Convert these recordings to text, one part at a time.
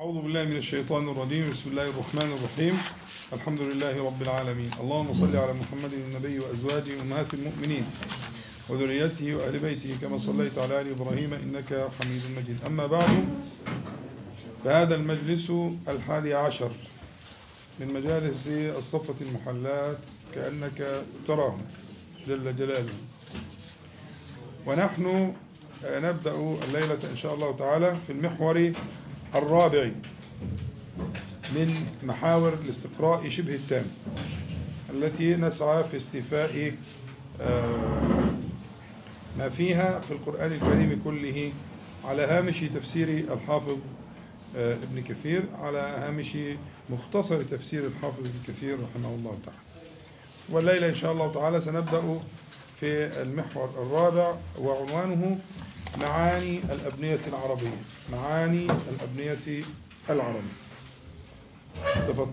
أعوذ بالله من الشيطان الرجيم. بسم الله الرحمن الرحيم. الحمد لله رب العالمين. اللهم صل على محمد النبي وأزواجه أمهات المؤمنين وذريته وأهل بيته كما صليت على آل إبراهيم إنك حميد مجيد. أما بعد، فهذا المجلس 11 من مجالس الصفة المحلات كأنك تراه جل جلاله، ونحن نبدأ الليلة إن شاء الله تعالى في المحور الرابع من محاور الاستقراء شبه التام التي نسعى في استيفاء ما فيها في القرآن الكريم كله على هامش تفسير الحافظ ابن كثير، على هامش مختصر تفسير الحافظ ابن كثير رحمه الله تعالى. والليلة إن شاء الله تعالى سنبدأ في المحور الرابع وعنوانه معاني الأبنية العربية. معاني الأبنية العربية. تفضل.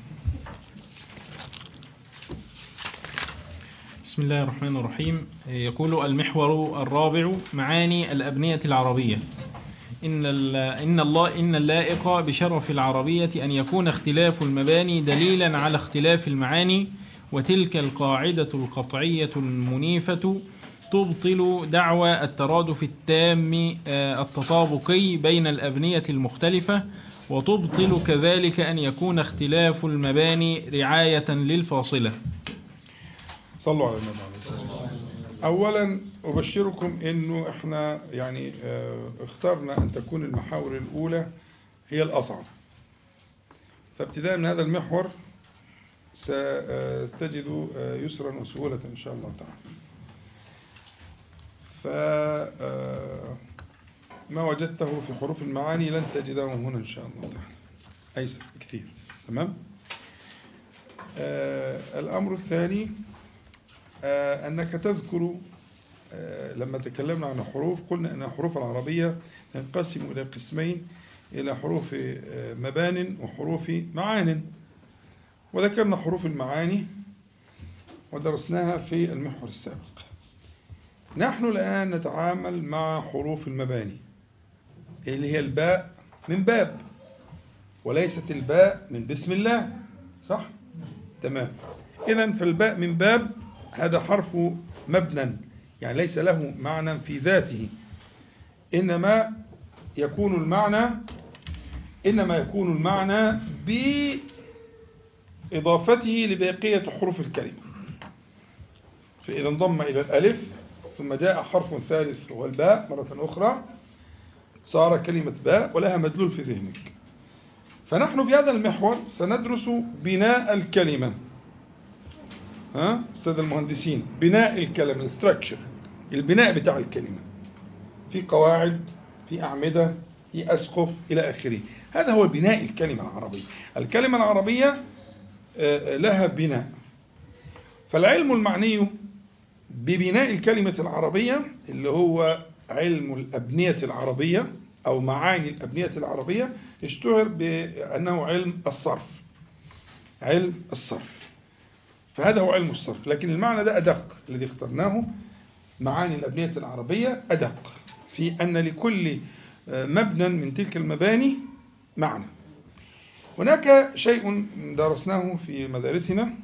بسم الله الرحمن الرحيم. يقول المحور الرابع معاني الأبنية العربية. إن اللائق بشرف العربية أن يكون اختلاف المباني دليلا على اختلاف المعاني، وتلك القاعدة القطعية المنيفة تبطل دعوى الترادف التام التطابقي بين الأبنية المختلفة، وتبطل كذلك أن يكون اختلاف المباني رعاية للفاصلة. صلوا على النبي عليه الصلاة والسلام. أولا أبشركم أنه إحنا يعني اخترنا أن تكون المحاور الأولى هي الأصعب، فابتداء من هذا المحور ستجد يسرا وسهولة إن شاء الله تعالى. فما وجدته في حروف المعاني لن تجده هنا إن شاء الله تعالى، أيسر كثير. تمام. الأمر الثاني أنك تذكر لما تكلمنا عن الحروف قلنا أن الحروف العربية تنقسم إلى قسمين، إلى حروف مبان وحروف معان، وذكرنا حروف المعاني ودرسناها في المحور السابق. نحن الآن نتعامل مع حروف المباني اللي هي الباء من باب، وليست الباء من بسم الله، صح؟ تمام. إذن فالباء من باب هذا حرف مبنى، يعني ليس له معنى في ذاته، إنما يكون المعنى بإضافته لبقية حروف الكلمة. فإذا انضم إلى الألف ثم جاء حرف ثالث هو الباء مرة أخرى صار كلمة باء ولها مدلول في ذهنك. فنحن في هذا المحور سندرس بناء الكلمة. السادة المهندسين، بناء الكلمة، الستراكشر، البناء بتاع الكلمة، في قواعد، في أعمدة، في أسقف إلى آخره. هذا هو بناء الكلمة العربية. الكلمة العربية لها بناء. فالعلم المعني ببناء الكلمة العربية اللي هو علم الأبنية العربية أو معاني الأبنية العربية اشتهر بأنه علم الصرف. علم الصرف، فهذا هو علم الصرف، لكن المعنى ده أدق، الذي اخترناه معاني الأبنية العربية أدق في أن لكل مبنى من تلك المباني معنى. هناك شيء درسناه في مدارسنا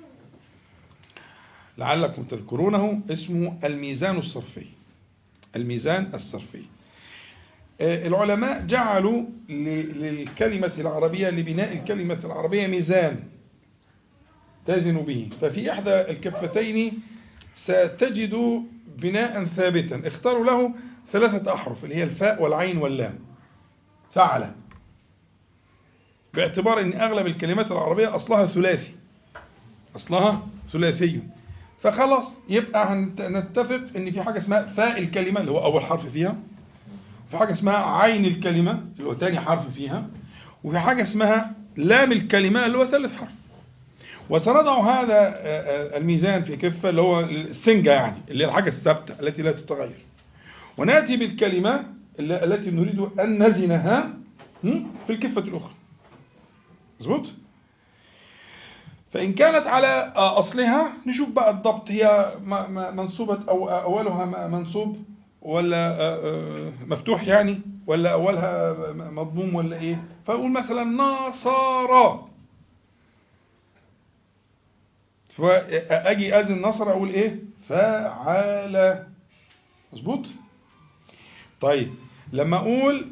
لعلكم تذكرونه اسمه الميزان الصرفي. الميزان الصرفي. العلماء جعلوا للكلمة العربية، لبناء الكلمة العربية ميزان تزن به، ففي إحدى الكفتين ستجد بناء ثابتا اختاروا له 3 أحرف اللي هي الفاء والعين واللام، فعل، باعتبار أن أغلب الكلمات العربية أصلها ثلاثي، فخلاص يبقى نتفق أن في حاجة اسمها فاء الكلمة اللي هو أول حرف فيها، في حاجة اسمها عين الكلمة اللي هو ثاني حرف فيها، وفي حاجة اسمها لام الكلمة اللي هو ثالث حرف. وسنضع هذا الميزان في كفة اللي هو السنجة، يعني اللي هي الحاجة الثابتة التي لا تتغير، ونأتي بالكلمة التي نريد أن نزنها في الكفة الأخرى. مظبوط؟ فإن كانت على أصلها نشوف بقى الضبط، هي منصوبة أو أولها منصوب ولا مفتوح، يعني ولا أولها مضموم ولا إيه؟ فأقول مثلا نصارى، فأجي أزن نصر أقول إيه؟ فعال. مظبوط؟ طيب لما أقول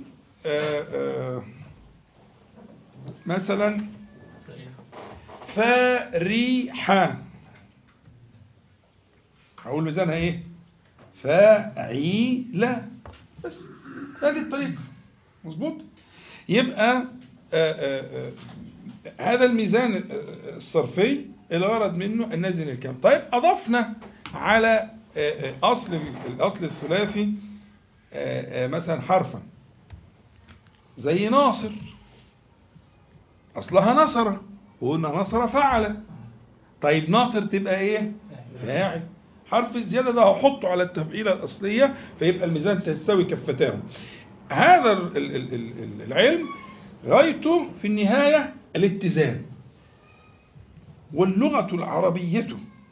مثلا فريحة، أقول ميزانها إيه؟ فعيلة. بس هذه الطريقة. مظبوط؟ يبقى هذا الميزان الصرفي الغرض منه أن نزن الكلام. طيب أضفنا على الأصل الثلاثي مثلا حرفا زي ناصر، أصلها نصر، وقلنا نصر فعل. طيب ناصر تبقى إيه؟ فاعل. حرف الزيادة ده هحطه على التفعيلة الأصلية فيبقى الميزان تستوي كفتاه. هذا العلم غايته في النهاية الاتزان، واللغة العربية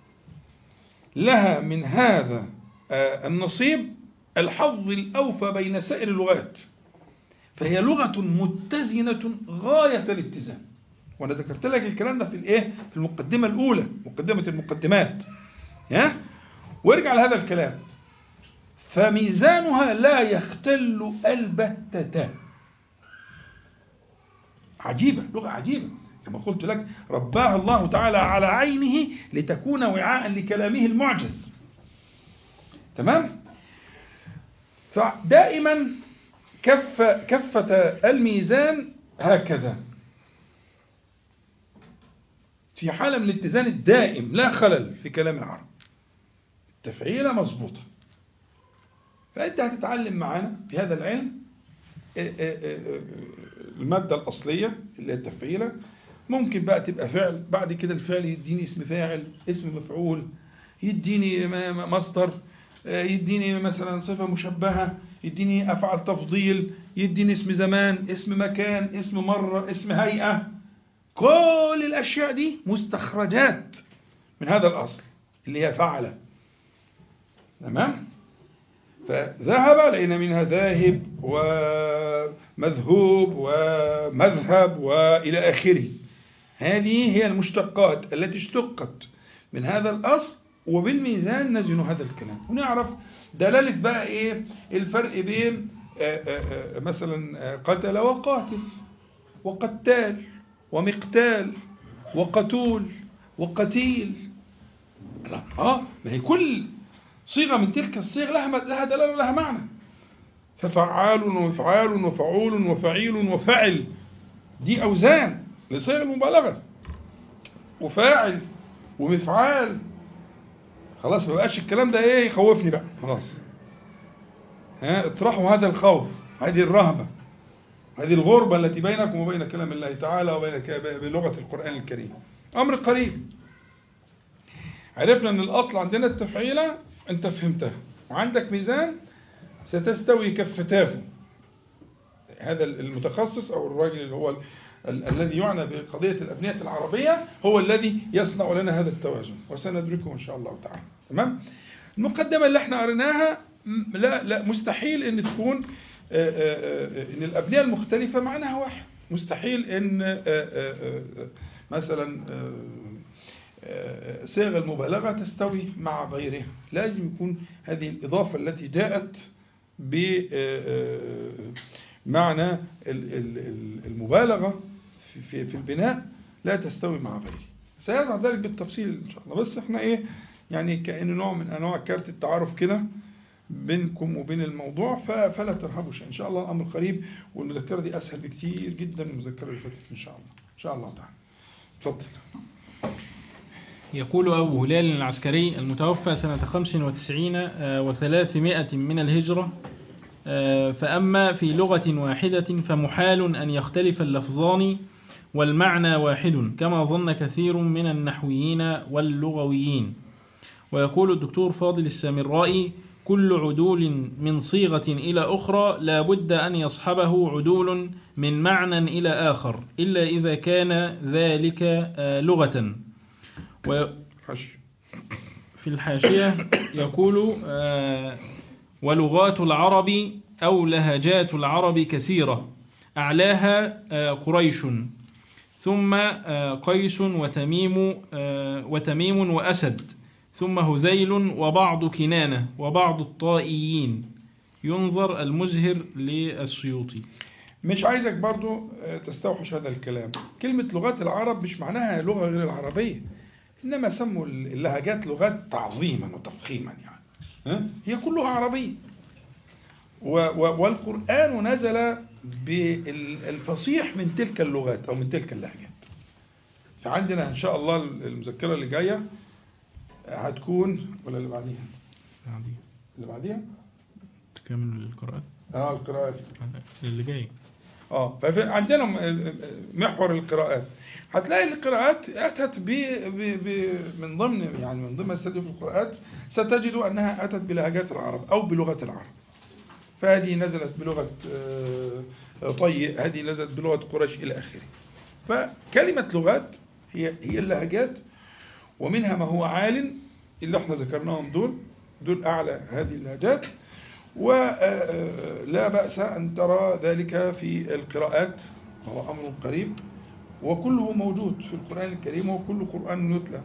لها من هذا النصيب الحظ الأوفى بين سائر اللغات، فهي لغة متزنة غاية الاتزان. وأنا ذكرت لك الكلام ده في المقدمة الأولى، مقدمة المقدمات. وارجع لهذا الكلام، فميزانها لا يختل البتة. عجيبة، لغة عجيبة كما قلت لك، رباها الله تعالى على عينه لتكون وعاء لكلامه المعجز. تمام؟ فدائما كفة الميزان هكذا في حالة من الاتزان الدائم، لا خلل في كلام العرب، التفعيلة مظبوطة. فأنت هتتعلم معانا في هذا العلم المادة الأصلية اللي هي التفعيلة. ممكن بقى تبقى فعل، بعد كده الفعل يديني اسم فاعل، اسم مفعول، يديني مصدر، يديني مثلا صفة مشبهة، يديني أفعال تفضيل، يديني اسم زمان، اسم مكان، اسم مرة، اسم هيئة. كل الأشياء دي مستخرجات من هذا الأصل اللي هي فعل. تمام؟ فذهب لقينا منها ذاهب ومذهوب ومذهب وإلى آخره. هذه هي المشتقات التي اشتقت من هذا الأصل، وبالميزان نزن هذا الكلام ونعرف دلالة بقى إيه الفرق بين مثلا قتل وقاتل، وقتال ومقتال وقتول وقتيل. ما هي كل صيغة من تلك الصيغ لها دلالة، لها معنى. ففعال وفعال وفعول وفعيل وفعل، دي أوزان لصيغ المبالغة. وفاعل ومفعال، خلاص ما بقاش الكلام ده ايه يخوفني بقى، خلاص. اطرحوا هذا الخوف، هذه الرهبة، هذه الغربة التي بينكم وبين كلام الله تعالى بلغة القرآن الكريم. أمر قريب. عرفنا أن الأصل عندنا التفعيلة، أنت فهمتها، وعندك ميزان ستستوي كفتاه. هذا المتخصص أو الراجل اللي هو الذي يعنى بقضية الأبنية العربية هو الذي يصنع لنا هذا التوازن، وسندركه إن شاء الله تعالى. تمام؟ المقدمة اللي احنا قريناها لا مستحيل ان تكون ان الأبنية المختلفة معناها واحد. مستحيل ان مثلا صيغ المبالغة تستوي مع غيرها. لازم يكون هذه الإضافة التي جاءت بمعنى المبالغة في البناء لا تستوي مع غيره. سيظهر ذلك بالتفصيل إن شاء الله. بس احنا ايه يعني كأنه نوع من أنواع كارت التعارف كده بينكم وبين الموضوع، فلا ترهبوا شيء. إن شاء الله الأمر قريب، والمذكرة دي أسهل بكتير جدا من المذكرة اللي فاتت إن شاء الله. إن شاء الله تعالى. اتفضل. يقول أبو هلال العسكري المتوفى سنة 95 و300 من الهجرة: فأما في لغة واحدة فمحال أن يختلف اللفظان والمعنى واحد، كما ظن كثير من النحويين واللغويين. ويقول الدكتور فاضل السامرائي: كل عدول من صيغة إلى أخرى لا بد أن يصحبه عدول من معنى إلى آخر، إلا إذا كان ذلك لغة. في الحاشية يقول: ولغات العرب أو لهجات العرب كثيرة، أعلاها قريش، ثم قيس وتميم وأسد، ثم هذيل وبعض كنانة وبعض الطائيين. ينظر المزهر للسيوطي. مش عايزك برضو تستوحش هذا الكلام. كلمة لغات العرب مش معناها لغة غير العربية، إنما سموا اللهجات لغات تعظيما وتفخيما يعني. هي كلها عربية، والقرآن نزل بالفصيح من تلك اللغات أو من تلك اللهجات. فعندنا إن شاء الله المذكرة اللي جاية هتكون، ولا اللي بعديها؟ اللي بعديها تكمل القراءات. القراءات اللي جاي. فعندنا محور القراءات. هتلاقي القراءات أتت من ضمن استديو في القراءات ستجد أنها أتت بلهجات العرب أو بلغة العرب. فهذه نزلت بلغة طي، هذه نزلت بلغة قريش إلى آخره. فكلمة لغات هي اللهجات، ومنها ما هو عال اللي احنا ذكرناهم، دول أعلى هذه اللهجات. ولا بأس أن ترى ذلك في القراءات، وهو أمر قريب، وكله موجود في القرآن الكريم، وكل قرآن يتلى.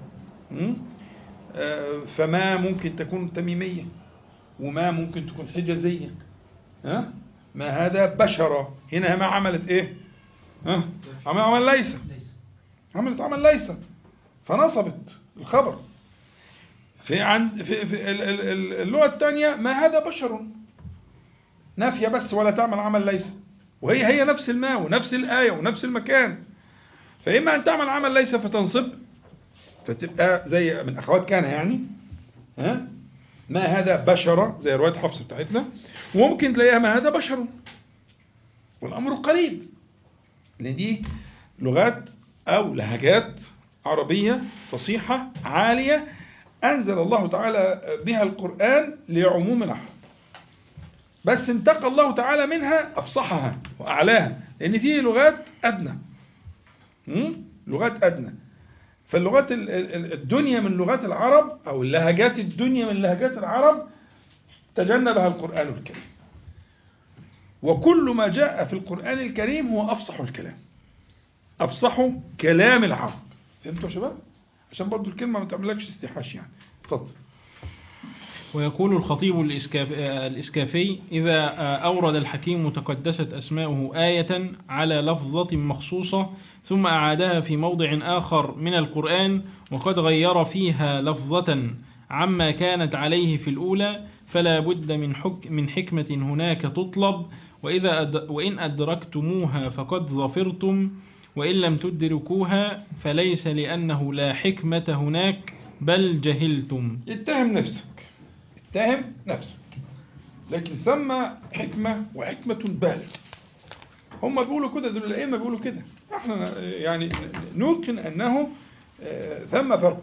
فما ممكن تكون تميمية، وما ممكن تكون حجازية. ما هذا بشرة، هنا ما عملت ايه؟ عمل ليس، عمل ليس، فنصبت الخبر. في اللغة الثانية ما هذا بشر، نافية بس ولا تعمل عمل ليس، وهي نفس الماء ونفس الآية ونفس المكان. فإما أن تعمل عمل ليس فتنصب، فتبقى زي من أخوات كان يعني ما هذا بشر زي رواية حفص بتاعتنا، وممكن تلاقيها ما هذا بشر، والأمر قريب، لأن دي لغات أو لهجات عربية فصيحة عالية أنزل الله تعالى بها القرآن لعموم العرب، بس انتقى الله تعالى منها أفصحها وأعلاها، لأن فيه لغات أدنى، لغات أدنى. فاللغات الدنيا من لغات العرب، أو اللهجات الدنيا من لهجات العرب تجنبها القرآن الكريم. وكل ما جاء في القرآن الكريم هو أفصح الكلام، أفصح كلام العرب. فهمتوا يا شباب؟ عشان برضو الكلمة ما تعملكش استحاش يعني. اتفضل. ويقول الخطيب الإسكافي: إذا أورد الحكيم تقدست أسماؤه آية على لفظة مخصوصة ثم أعادها في موضع آخر من القرآن وقد غير فيها لفظة عما كانت عليه في الأولى، فلا بد من حكمة هناك تطلب، وإن أدركتموها فقد ظفرتم، وإن لم تدركوها فليس لأنه لا حكمة هناك بل جهلتم. اتهم نفسك، لكن ثم حكمة وحكمة بالغة. هم بيقولوا كده، دول الأئمة بيقولوا كده، احنا يعني نوقن أنه ثم فرق،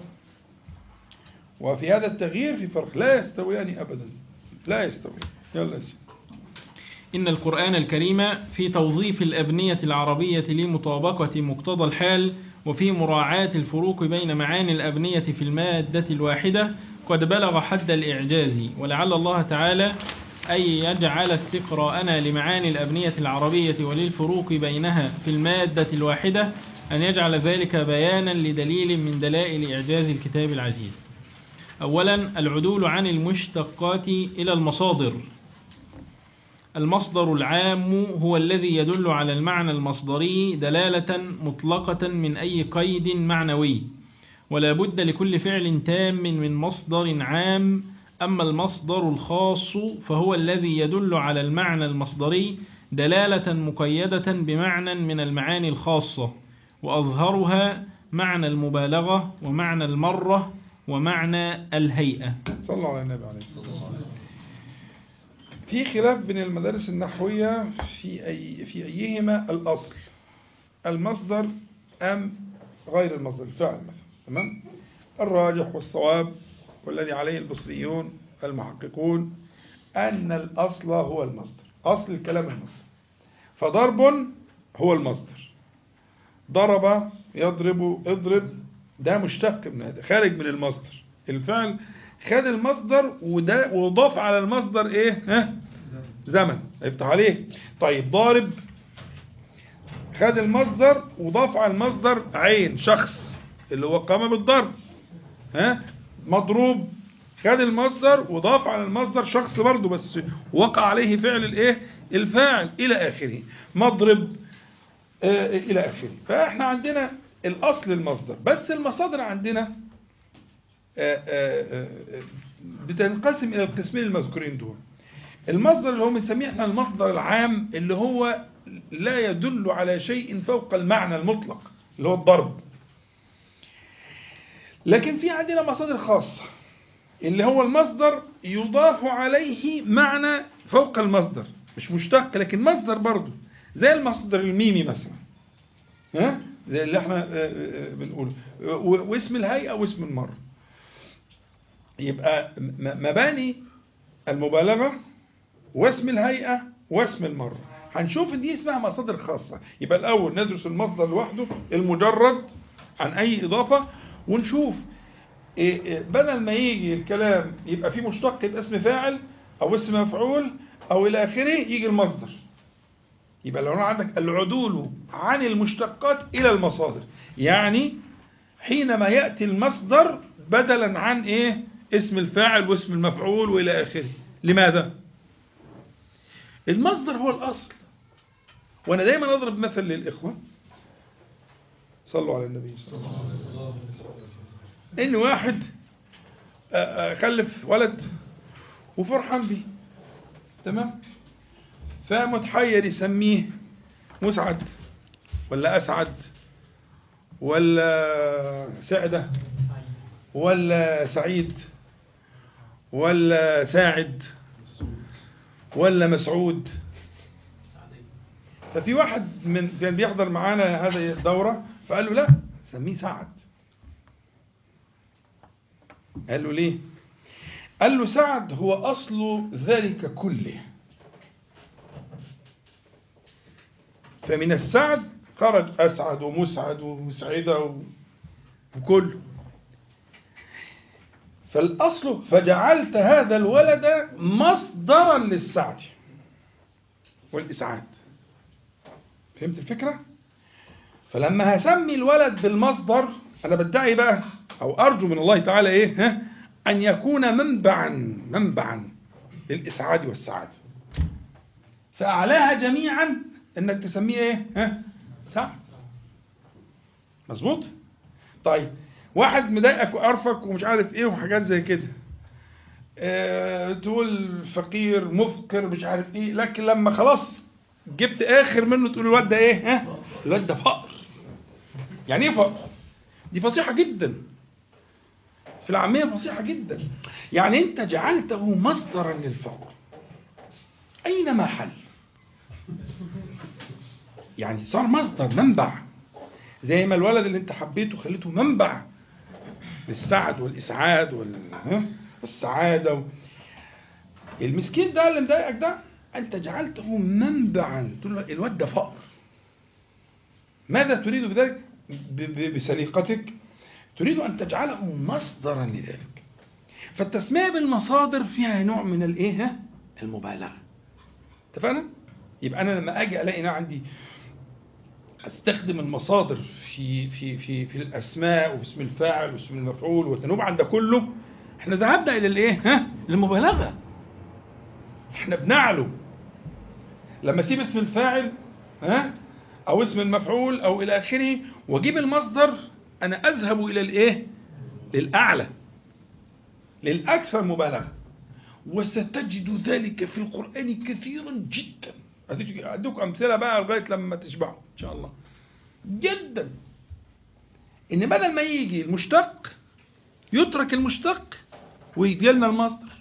وفي هذا التغيير في فرق، لا يستويان أبدا، لا يستوي. يلا سيدي. إن القرآن الكريم في توظيف الأبنية العربية لمطابقة مقتضى الحال وفي مراعاة الفروق بين معاني الأبنية في المادة الواحدة قد بلغ حد الإعجاز، ولعل الله تعالى أن يجعل استقراءنا لمعاني الأبنية العربية وللفروق بينها في المادة الواحدة أن يجعل ذلك بيانا لدليل من دلائل إعجاز الكتاب العزيز. أولا، العدول عن المشتقات إلى المصادر. المصدر العام هو الذي يدل على المعنى المصدري دلالة مطلقة من أي قيد معنوي، ولا بد لكل فعل تام من مصدر عام. أما المصدر الخاص فهو الذي يدل على المعنى المصدري دلالة مقيدة بمعنى من المعاني الخاصة، وأظهرها معنى المبالغة ومعنى المرة ومعنى الهيئة. صلى الله عليه النبي عليه الصلاة والسلام. في خلاف بين المدارس النحوية في أيهما الأصل، المصدر أم غير المصدر، الفعل مثلا. تمام؟ الراجح والصواب والذي عليه البصريون المحققون أن الأصل هو المصدر، أصل الكلام المصدر. فضرب هو المصدر، ضرب يضرب اضرب، ده مشتق من هذا، خارج من المصدر. الفعل خد المصدر وضاف على المصدر ايه؟ زمن هيفتح عليه. طيب ضارب خد المصدر وضاف على المصدر عين شخص اللي هو قام بالضرب. مضروب خد المصدر وضاف على المصدر شخص برضه بس وقع عليه فعل الايه الفاعل الى اخره. مضرب الى اخره. فاحنا عندنا الاصل المصدر، بس المصادر عندنا بتنقسم الى القسمين المذكورين دول. المصدر اللي هو بنسميه احنا المصدر العام اللي هو لا يدل على شيء فوق المعنى المطلق اللي هو الضرب. لكن في عندنا مصادر خاصة اللي هو المصدر يضاف عليه معنى فوق المصدر، مش مشتق لكن مصدر برضه، زي المصدر الميمي مثلا، زي اللي احنا بنقوله، واسم الهيئة واسم المرة. يبقى مباني المبالغة واسم الهيئة واسم المرة هنشوف ان دي اسمها مصادر خاصة. يبقى الأول ندرس المصدر لوحده المجرد عن أي إضافة، ونشوف بدل ما يجي الكلام يبقى فيه مشتق يبقى اسم فاعل أو اسم مفعول أو إلى آخره يجي المصدر. يبقى لو عندك العدول عن المشتقات إلى المصادر، يعني حينما يأتي المصدر بدلا عن اسم الفاعل واسم المفعول وإلى آخره. لماذا؟ المصدر هو الأصل. وأنا دايما أضرب مثل للإخوة، صلوا على النبي صلى الله عليه وسلم، إن واحد خلف ولد وفرحان به، تمام؟ فمتحير يسميه مسعد ولا أسعد ولا سعدة ولا سعيد ولا ساعد ولا مسعود. ففي واحد كان بيحضر معانا هذه الدورة فقال له لا سميه سعد. قال له ليه؟ قال له سعد هو أصل ذلك كله، فمن السعد خرج أسعد ومسعد ومسعدة وكله. فالأصل فجعلت هذا الولد مصدرا للسعد والإسعاد. فهمت الفكرة؟ فلما هسمي الولد بالمصدر أنا بدعي بقى أو أرجو من الله تعالى أن يكون منبعا للإسعاد والسعادة. فأعلاها جميعا إنك تسميه سعد. مظبوط؟ طيب واحد مضايقك وقرفك ومش عارف وحاجات زي كده، تقول فقير مفقر مش عارف لكن لما خلاص جبت آخر منه تقول الواد ده الواد ده فقر. يعني ايه فقر؟ دي فصيحة جدا، في العامية فصيحة جدا. يعني انت جعلته مصدرا للفقر أينما حل، يعني صار مصدر منبع، زي ما الولد اللي انت حبيته خليته منبع للسعد والإسعاد والسعادة. المسكين ده اللي مضايقك ده أنت جعلته منبعا، تقول الواد ده فقر. ماذا تريد بذلك؟ بسليقتك تريد أن تجعله مصدرا لذلك. فالتسمية بالمصادر فيها نوع من المبالغة. اتفقنا؟ يبقى أنا لما أجي ألاقي عندي استخدم المصادر في الأسماء واسم الفاعل واسم المفعول والتنوب عند كله، احنا ذهبنا إلى المبالغة. احنا بنعلو لما اسيب اسم الفاعل أو اسم المفعول أو إلى آخره واجيب المصدر، أنا أذهب إلى للأعلى، للأكثر مبالغة. وستجد ذلك في القرآن كثيرا جدا. أدوك أمثلة بقى لغاية لما تشبعوا إن شاء الله جدا. إن بدل ما يجي المشتق يترك المشتق ويجي لنا المصدر.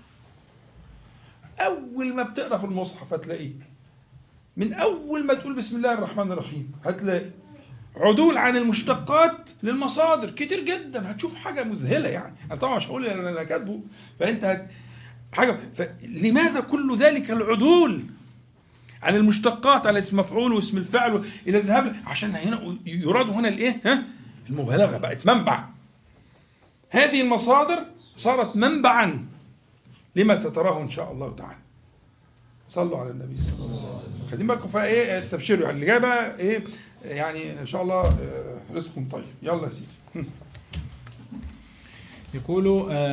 أول ما بتقرأ في المصحف هتلاقيه من أول ما تقول بسم الله الرحمن الرحيم هتلاقي عدول عن المشتقات للمصادر كتير جدا. هتشوف حاجة مذهلة. يعني أنا طبعا مش هقول أن أنا كاتبه، فأنت حاجة. لماذا كل ذلك العدول عن المشتقات على اسم مفعول واسم الفعل إلى الذهاب؟ عشان هنا يراد هنا المبالغة بقت منبع. هذه المصادر صارت منبعا لما ستراه إن شاء الله تعالى. صلوا على النبي صلى الله عليه وسلم. خدين بالكم فايه استبشروا يعني اللي جاي بقى ايه يعني ان شاء الله رزق طيب. يلا يا سيدي. يقول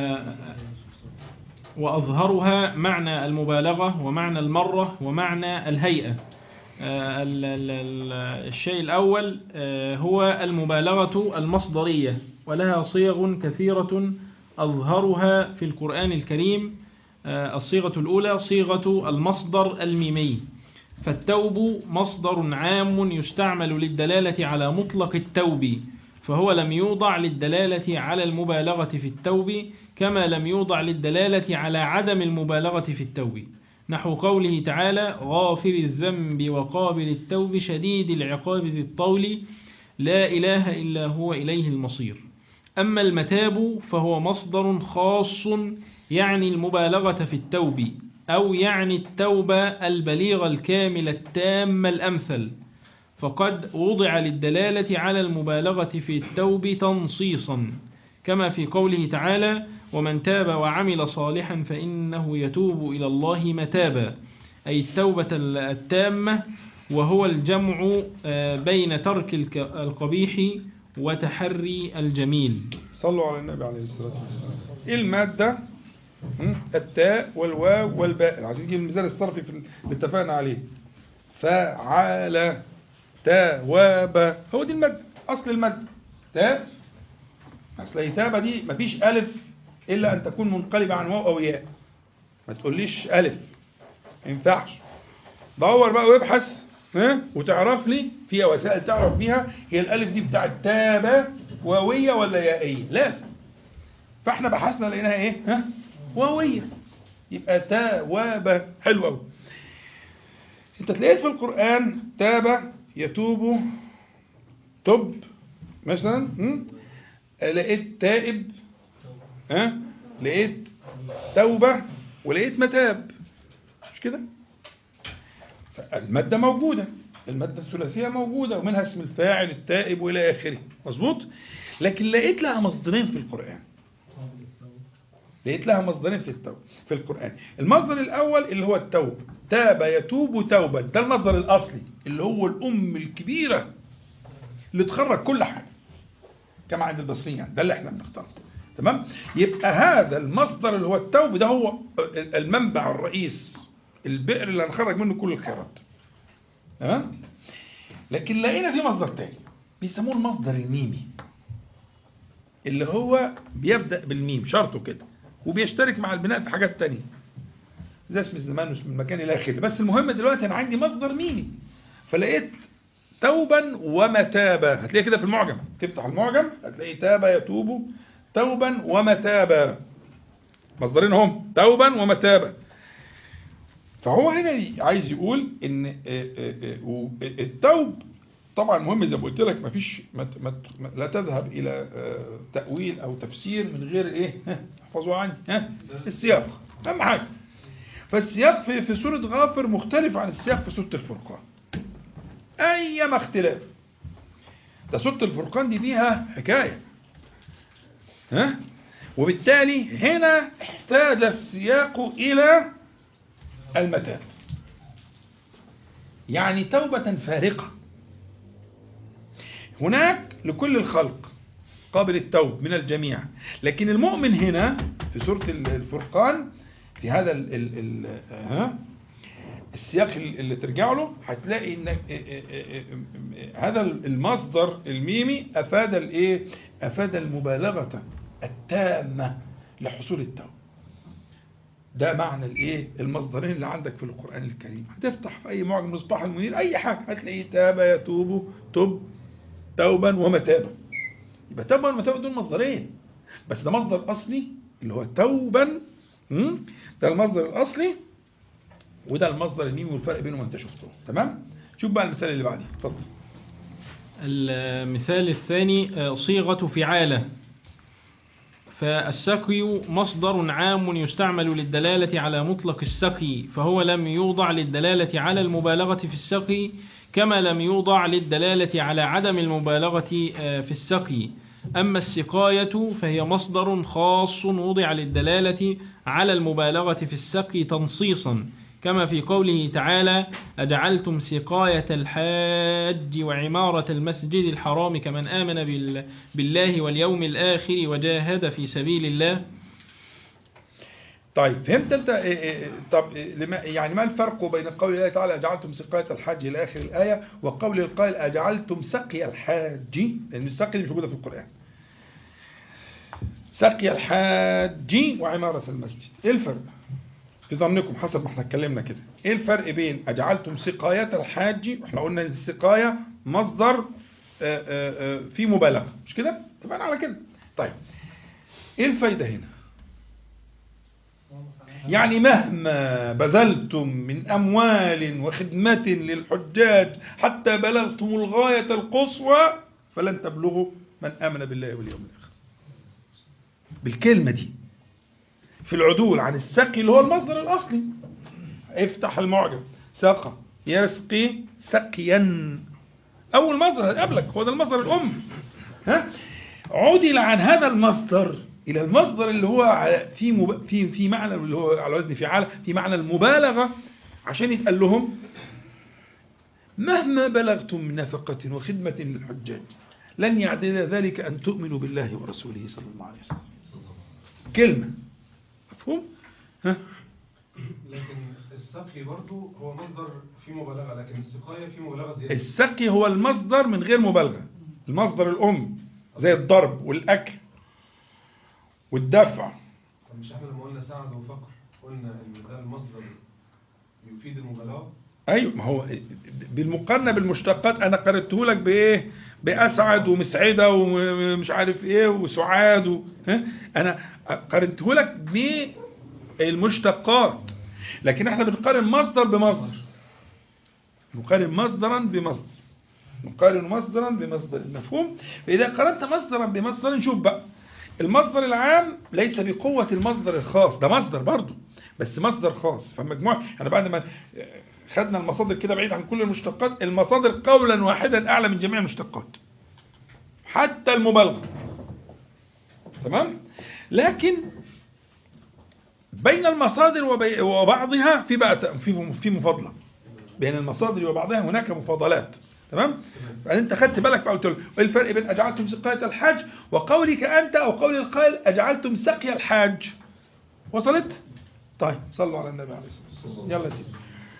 وأظهرها معنى المبالغة ومعنى المرة ومعنى الهيئة. الشيء الأول هو المبالغة المصدرية، ولها صيغ كثيرة أظهرها في القرآن الكريم. الصيغة الأولى صيغة المصدر الميمي، فالتوب مصدر عام يستعمل للدلالة على مطلق التوب، فهو لم يوضع للدلالة على المبالغة في التوب كما لم يوضع للدلالة على عدم المبالغة في التوب، نحو قوله تعالى غافر الذنب وقابل التوب شديد العقاب ذي الطول لا إله إلا هو إليه المصير. أما المتاب فهو مصدر خاص يعني المبالغة في التوب، أو يعني التوبة البليغة الكاملة التامة الأمثل، فقد وضع للدلالة على المبالغة في التوب تنصيصا، كما في قوله تعالى ومن تاب وعمل صالحا فإنه يتوب إلى الله متابا، أي التوبة التامة، وهو الجمع بين ترك القبيح وتحري الجميل. صلوا على النبي عليه الصلاة والسلام. إيه المادة؟ التاء والواو والباء. عايزين نجيب المثال الصرفي اللي اتفقنا عليه. فعال تواب، هو دي المادة، أصل المادة تاء. أصل تابة دي مفيش ألف إلا أن تكون منقلبة عن واو أو ياء. ما تقوليش ألف، ما ينفعش. دور بقى وابحث وتعرف لي فيها وسائل تعرف بيها هي الألف دي بتاعت تابة واوية ولا يائية، لازم. فاحنا بحثنا لقيناها ايه؟ واوية، يبقى تواب. حلو قوي. انت تلاقيت في القرآن تاب يتوب تب مثلا، لقيت تائب، لقيت توبة، ولقيت متاب، مش كده؟ المادة موجودة، المادة الثلاثية موجودة، ومنها اسم الفاعل التائب وإلى آخره، مظبوط؟ لكن لقيت لها مصدرين في القرآن. لقيت لها مصدرين في القرآن. المصدر الأول اللي هو التوب، تاب يتوب توبا، ده المصدر الأصلي اللي هو الأم الكبيرة اللي تخرج كل حاجة كما عند البصريين، يعني ده اللي احنا بنختاره. تمام؟ يبقى هذا المصدر اللي هو التوب ده هو المنبع الرئيس، البئر اللي هنخرج منه كل الخيرات. تمام؟ لكن لقينا في مصدر تاني بيسموه المصدر الميمي، اللي هو بيبدأ بالميم شرطه كده، وبيشترك مع البناء في حاجات تانية زي اسم الزمان واسم المكان إلى آخره. بس المهم دلوقتي أنا عندي مصدر ميمي، فلقيت توبا ومتابا. هتلاقي كده في المعجم، تفتح المعجم هتلاقي تابا يتوب توبا ومتابا، مصدرين هم توبا ومتابا. فهو هنا عايز يقول ان التوب طبعا مهم زي ما قلت لك، مفيش لا تذهب الى تأويل او تفسير من غير ايه، احفظوا عني السياق اهم حاجه. فالسياق في سورة غافر مختلف عن السياق في سورة الفرقان، ايما اختلاف. ده سورة الفرقان دي فيها حكاية، وبالتالي هنا احتاج السياق الى المتاب، يعني توبة فارقة. هناك لكل الخلق قابل التوب من الجميع، لكن المؤمن هنا في سورة الفرقان في هذا السياق اللي ترجع له هتلاقي ان هذا المصدر الميمي افاد الايه؟ افاد المبالغة التامة لحصول التوب. ده معنى الايه؟ المصدرين اللي عندك في القرآن الكريم. هتفتح في اي معجم مصباح المنير اي حاجة هتلاقيه تاب يتوب تب توبا ومتابا. يبقى توبا ومتابا دول مصدرين، بس ده مصدر اصلي اللي هو توبا، ده المصدر الاصلي، وده المصدر الميمي، والفرق بينهم انت شفته. تمام؟ شوف بقى المثال اللي بعديه، اتفضل. المثال الثاني صيغة فعالة. فالسقي مصدر عام يستعمل للدلالة على مطلق السقي، فهو لم يوضع للدلالة على المبالغة في السقي كما لم يوضع للدلالة على عدم المبالغة في السقي. أما السقاية فهي مصدر خاص وضع للدلالة على المبالغة في السقي تنصيصا، كما في قوله تعالى: أجعلتم سقاية الحاج وعمارة المسجد الحرام كمن آمن بالله واليوم الآخر وجاهد في سبيل الله. طيب فهمت انت طب يعني ما الفرق بين قول الله تعالى أجعلتم سقاية الحاج إلى آخر الآية وقول القائل أجعلتم سقي الحاج؟ لأن السقي مش موجودة في القرآن. سقي الحاج وعمارة المسجد، ايه الفرق في ظنكم حسب ما احنا اتكلمنا كده؟ ايه الفرق بين أجعلتم سقاية الحاج، واحنا قلنا السقاية مصدر في مبالغة، مش كده؟ اتفقنا على كده. طيب ايه الفايدة هنا؟ يعني مهما بذلتم من أموال وخدمة للحجاج حتى بلغتم الغاية القصوى فلن تبلغوا من آمن بالله واليوم الآخر. بالكلمة دي في العدول عن السقي اللي هو المصدر الأصلي، افتح المعجم، سقى يسقي سقيا، أول مصدر هيقابلك هو ده المصدر الأم. عدل عن هذا المصدر إلى المصدر اللي هو في معنى اللي هو على وزن فعال، في معنى المبالغة، عشان يتقال لهم مهما بلغتم من نفقة وخدمة للحجاج لن يعدل ذلك أن تؤمنوا بالله ورسوله صلى الله عليه وسلم. كلمة مفهوم؟ لكن السقي برضو هو مصدر فيه مبالغة، لكن السقاية فيه مبالغة زيادة. السقي هو المصدر من غير مبالغة، المصدر الأم زي الضرب والأكل والدفع. مش احنا لما قلنا سعد وفقر قلنا ان ده المصدر يفيد المبالغة؟ ايوه، ما هو بالمقارنه بالمشتقات انا قارنته لك بايه؟ باسعد ومسعده ومش عارف ايه وسعاد انا قارنته لك بالمشتقات، لكن احنا بنقارن مصدر بمصدر، نقارن مصدرا بمصدر، نقارن مصدرا بمصدر، مفهوم؟ فاذا قارنت مصدرا بمصدر نشوف بقى المصدر العام ليس بقوة المصدر الخاص، ده مصدر برضه بس مصدر خاص. فمجموعة أنا بعد ما خدنا المصادر كده بعيد عن كل المشتقات، المصادر قولا واحدا أعلى من جميع المشتقات حتى المبالغة، تمام؟ لكن بين المصادر وبعضها في بقى في مفاضلة بين المصادر وبعضها، هناك مفاضلات، تمام؟ فأنت خدت بالك بقى، قلت له ايه الفرق بين أجعلتم سقاية الحاج وقولك أنت أو قول القائل أجعلتم سقي الحاج؟ وصلت؟ طيب صلوا على النبي عليه الصلاة والسلام. يلا سيدي.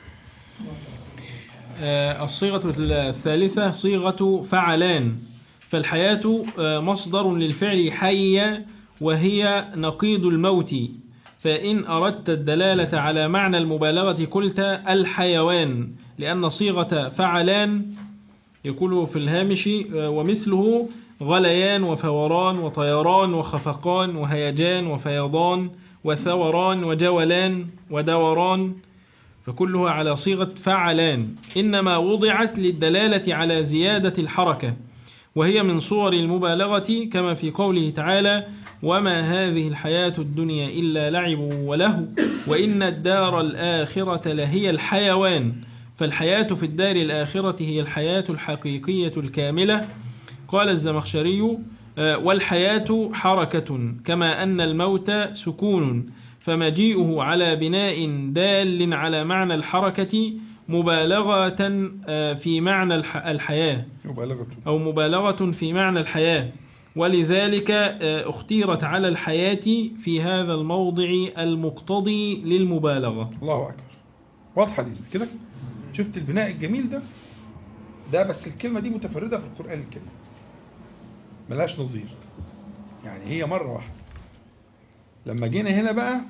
الصيغة الثالثة صيغة فعلان، فالحياة مصدر للفعل حي وهي نقيض الموت، فإن أردت الدلالة على معنى المبالغة قلت الحيوان، لأن صيغة فعلان يقوله في الهامش ومثله غليان وفوران وطيران وخفقان وهيجان وفيضان وثوران وجولان ودوران، فكلها على صيغة فعلان، إنما وضعت للدلالة على زيادة الحركة، وهي من صور المبالغة كما في قوله تعالى: وما هذه الحياة الدنيا إلا لعب وله وإن الدار الآخرة لهي الحيوان، فالحياة في الدار الآخرة هي الحياة الحقيقية الكاملة. قال الزمخشري: والحياة حركة كما أن الموت سكون، فمجيئه على بناء دال على معنى الحركة مبالغة في معنى الحياة أو مبالغة في معنى الحياة، ولذلك اختيرت على الحياة في هذا الموضع المقتضي للمبالغة. الله أكبر، واضحة دي كده؟ شفت البناء الجميل ده بس الكلمة دي متفردة في القرآن الكريم، ملهاش نظير، يعني هي مرة واحدة. لما جينا هنا بقى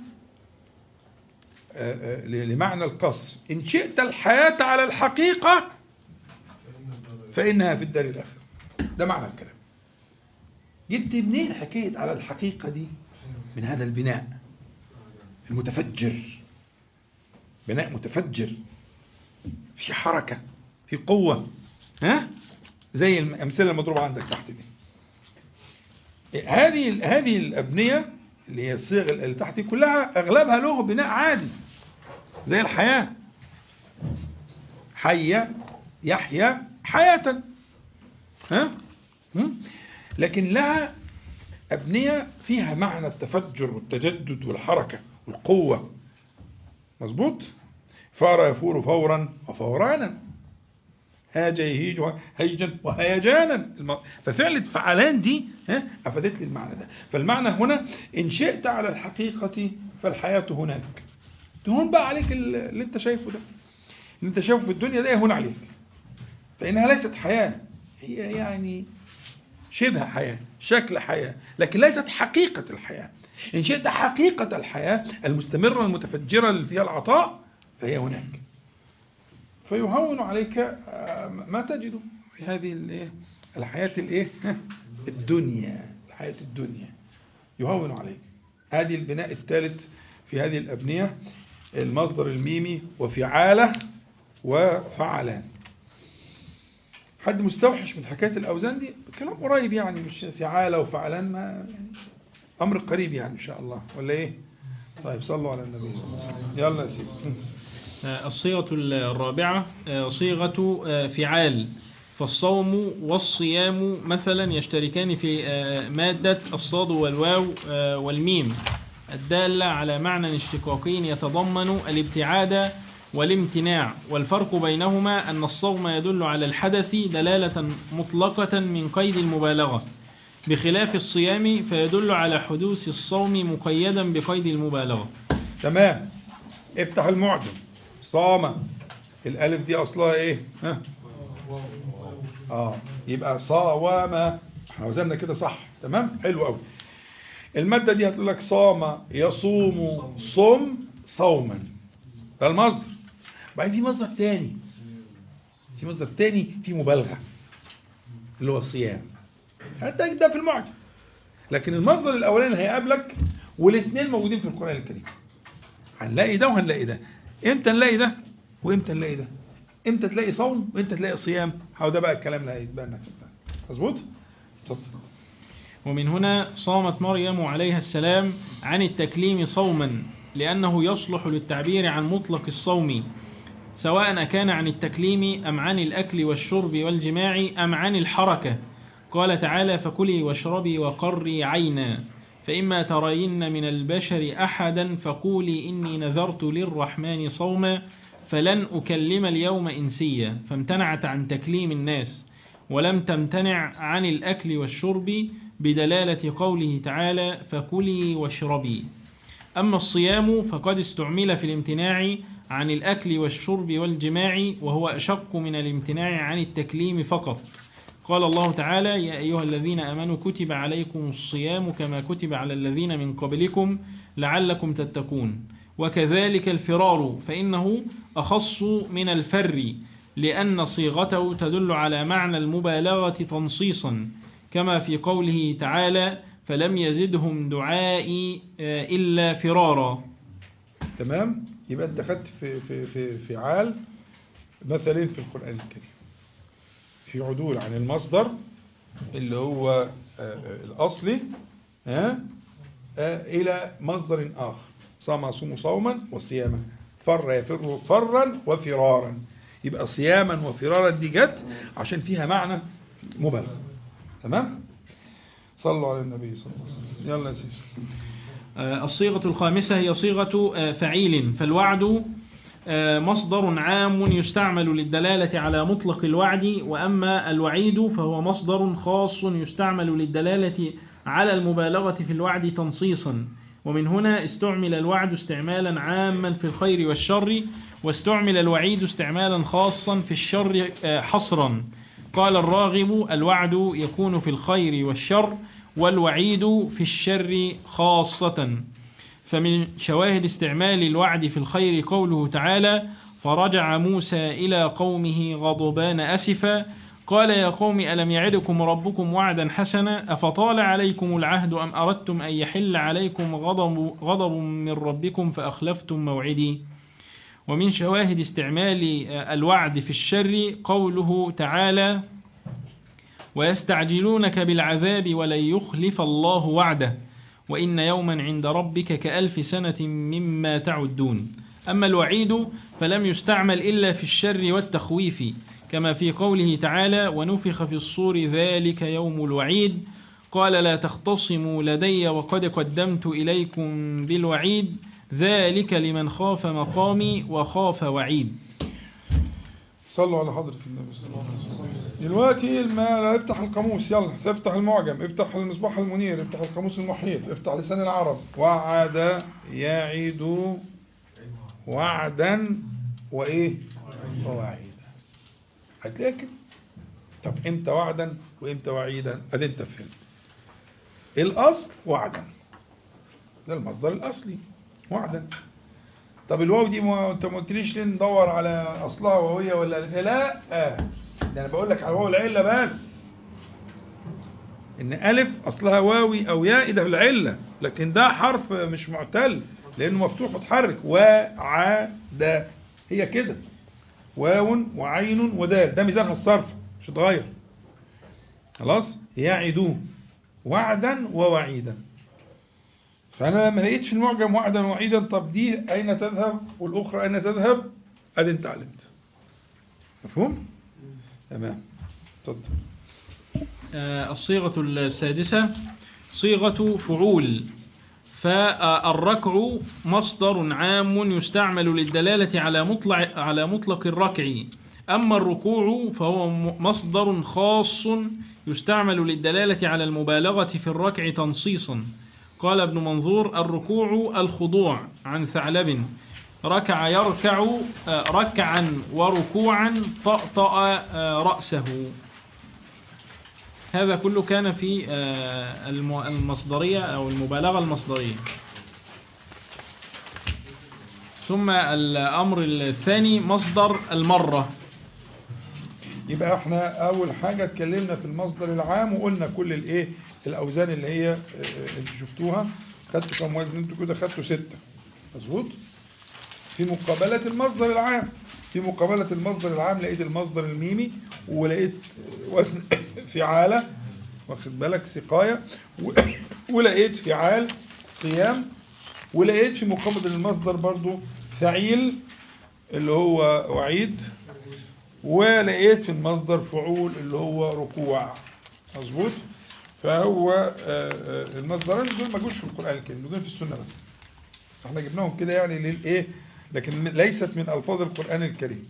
لمعنى القصر، إن شئت الحياة على الحقيقة فإنها في الدار الآخرة، ده معنى الكلام. جبت منين حكاية على الحقيقة دي؟ من هذا البناء المتفجر، بناء متفجر في حركة في قوة، زي الأمثلة المضروبة عندك تحت دي. هذه الأبنية اللي هي الصيغ اللي تحت دي كلها أغلبها له بناء عادي زي الحياة، حي يحيى حياة، لكن لها أبنية فيها معنى التفجر والتجدد والحركة والقوة، مظبوط؟ فار يفور فورا وفورانا، هاج يهيج هيجا وهيجانا. ففعلة فعلان دي أفادت لي المعنى ده. فالمعنى هنا إن شئت على الحقيقة فالحياة هناك، تهون بقى عليك اللي انت شايفه ده، اللي انت شايفه في الدنيا ده يهون عليك، فإنها ليست حياة، هي يعني شبه حياة، شكل حياة، لكن ليست حقيقة الحياة. إن شئت حقيقة الحياة المستمرة المتفجرة اللي فيها العطاء فهي هناك، فيهون عليك ما تجده في هذه الحياة الدنيا، الحياة الدنيا يهون عليك. هذه البناء الثالث في هذه الأبنية، المصدر الميمي وفعالة وفعلان. حد مستوحش من حكاية الأوزان دي؟ كلام قريب يعني، مش فعالة وفعلان، ما يعني أمر قريب يعني إن شاء الله، ولا إيه؟ طيب صلوا على النبي. يلا يا سيدي. الصيغة الرابعة صيغة فعال، فالصوم والصيام مثلا يشتركان في مادة الصاد والواو والميم الدالة على معنى اشتقاقي يتضمن الابتعاد والامتناع، والفرق بينهما أن الصوم يدل على الحدث دلالة مطلقة من قيد المبالغة، بخلاف الصيام فيدل على حدوث الصوم مقيدا بقيد المبالغة. تمام. افتح المعجم. صام، الألف دي أصلها إيه؟ يبقى صاوما، احنا وزننا كده صح. تمام، حلو قوي. المادة دي هتقول لك صام يصوم صم صوما، ده المصدر. بعدين في مصدر تاني، في مبالغة اللي هو الصيام، حتى ده في المعجم، لكن المصدر الأولاني هيقابلك، والاثنين موجودين في القرآن الكريم. هنلاقي ده وهنلاقي ده. امتى نلاقي ده وامتى نلاقي ده؟ امتى تلاقي صوم وامتى تلاقي صيام؟ هو ده بقى الكلام اللي هيتبان لك. مظبوط؟ اتفضل. ومن هنا صامت مريم عليها السلام عن التكليم صوما، لأنه يصلح للتعبير عن مطلق الصوم، سواء كان عن التكليم أم عن الأكل والشرب والجماع أم عن الحركة. قال تعالى: فكلي واشربي وقري عينا، فإما ترين من البشر أحدا فقولي إني نذرت للرحمن صوما فلن أكلم اليوم إنسيا، فامتنعت عن تكليم الناس ولم تمتنع عن الأكل والشرب، بدلالة قوله تعالى: فكلي واشربي. أما الصيام فقد استعمل في الامتناع عن الأكل والشرب والجماع، وهو أشق من الامتناع عن التكليم فقط. قال الله تعالى: يا أيها الذين آمنوا كتب عليكم الصيام كما كتب على الذين من قبلكم لعلكم تتقون. وكذلك الفرار، فإنه أخص من الفر، لأن صيغته تدل على معنى المبالغة تنصيصا، كما في قوله تعالى: فلم يزدهم دعائي إلا فرارا. تمام. يبقى انت خدت في فعال مثلين في القرآن الكريم، في عدول عن المصدر اللي هو الأصلي إلى مصدر آخر. صام يصوم صوما وصياما، فر يفر فرا وفرارا. يبقى صياما وفرارا دي جت عشان فيها معنى مبالغ. تمام. صلوا على النبي صلى الله عليه وسلم. يلا يا سيدي. الصيغة الخامسة هي صيغة فعيل، فالوعد مصدر عام يستعمل للدلالة على مطلق الوعد، وأما الوعيد فهو مصدر خاص يستعمل للدلالة على المبالغة في الوعد تنصيصا. ومن هنا استعمل الوعد استعمالا عاما في الخير والشر، واستعمل الوعيد استعمالا خاصا في الشر حصرا. قال الراغب: الوعد يكون في الخير والشر، والوعيد في الشر خاصة. فمن شواهد استعمال الوعد في الخير قوله تعالى: فرجع موسى إلى قومه غضبان أسفا قال يا قوم ألم يعدكم ربكم وعدا حسنا أفطال عليكم العهد أم أردتم أن يحل عليكم غضب من ربكم فأخلفتم موعدي. ومن شواهد استعمال الوعد في الشر قوله تعالى: ويستعجلونك بالعذاب ولن يخلف الله وعده وإن يوما عند ربك كألف سنة مما تعدون. أما الوعيد فلم يستعمل إلا في الشر والتخويف، كما في قوله تعالى: ونفخ في الصور ذلك يوم الوعيد قال لا تختصموا لدي وقد قدمت إليكم بالوعيد ذلك لمن خاف مقامي وخاف وعيد. صلوا على حضرة النبي صلى الله عليه وسلم. دلوقتي افتح القاموس، يلا افتح المعجم، افتح المصباح المنير، افتح القاموس المحيط، افتح لسان العرب. وعد يعد وعدا وايه ووعيدا. هتلاقي كده. طب امتى وعدا وامتى وعيدا؟ ادي انت فهمت. الاصل وعدا، ده المصدر الاصلي وعدا. طب الواو دي انت ما قلتليش ليه ندور على اصلها وهي ولا لا؟ ده انا بقول لك على واو العله بس، ان الف اصلها واوي او ياء ده العله، لكن ده حرف مش معتل لانه مفتوح متحرك. وعد هي كده، واو وعين ودال، ده ميزانها الصرف مش هتغير. خلاص، يعدون وعدا ووعيدا. فأنا لما لقيت في المعجم وعدا ووعيدا، طب دي أين تذهب والأخرى أين تذهب؟ أدي أنت علمت. مفهوم؟ تمام. اتفضل. الصيغة السادسة صيغة فعول. فالركع مصدر عام يستعمل للدلالة على مطلق الركع. أما الركوع فهو مصدر خاص يستعمل للدلالة على المبالغة في الركع تنصيصا. قال ابن منظور: الركوع الخضوع، عن ثعلب: ركع يركع ركعا وركوعا طأطأ رأسه. هذا كله كان في المصدرية أو المبالغة المصدرية. ثم الأمر الثاني مصدر المرة. يبقى احنا أول حاجة اتكلمنا في المصدر العام وقلنا كل الأوزان اللي هي انتوا شفتوها. خدتوا كم وزن انتوا كده؟ خدتوا 6. مظبوط. في مقابلة المصدر العام، في مقابلة المصدر العام لقيت المصدر الميمي، ولقيت وزن فعالة، واخد بالك، سقاية، ولقيت فعال صيام، ولقيت في مقابل المصدر برضو فعيل اللي هو وعيد، ولقيت في المصدر فعول اللي هو ركوع. مظبوط. فهو المصدرين دول ما جوش في القرآن الكريم، دول في السنة بس احنا جبناهم كده يعني للايه، لكن ليست من ألفاظ القرآن الكريم.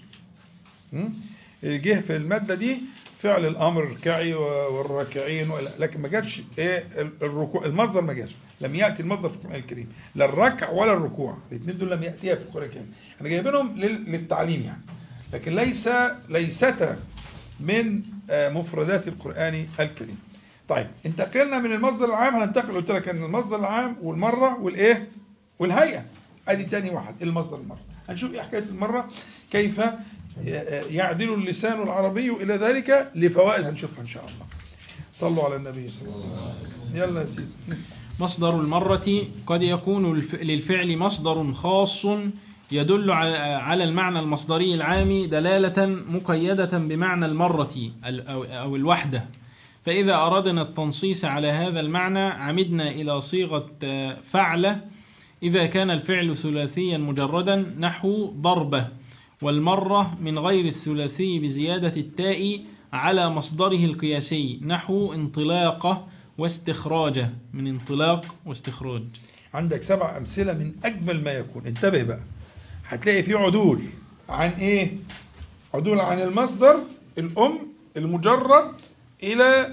جه في المادة دي فعل الأمر اركعي والراكعين، لكن ما جاتش الركوع. المصدر ما جاش، لم يأتي المصدر في القرآن الكريم، لا الركع ولا الركوع، الاثنين دول لم يأتيها في القرآن الكريم. احنا جايبينهم للتعليم يعني، لكن ليستا من مفردات القرآن الكريم. طيب انتقلنا من المصدر العام، هننتقل قلت لك ان المصدر العام والمرة والايه والهيئة. ادي تاني واحد المصدر المرة. هنشوف ايه حكاية المرة، كيف يعدل اللسان العربي إلى ذلك، لفوائد هنشوفها إن شاء الله. صلوا على النبي صلى الله عليه وسلم. يلا يا سيدي. مصدر المرة قد يكون للفعل مصدر خاص يدل على المعنى المصدري العام دلالة مقيدة بمعنى المرة أو الوحدة. فإذا أردنا التنصيص على هذا المعنى عمدنا إلى صيغة فعلة إذا كان الفعل ثلاثيا مجردا، نحو ضربة. والمرة من غير الثلاثي بزيادة التاء على مصدره القياسي، نحو انطلاقة واستخراجة، من انطلاق واستخراج. عندك 7 أمثلة من أجمل ما يكون. انتبه بقى، هتلاقي فيه عدول عن إيه؟ عدول عن المصدر الأم المجرد إلى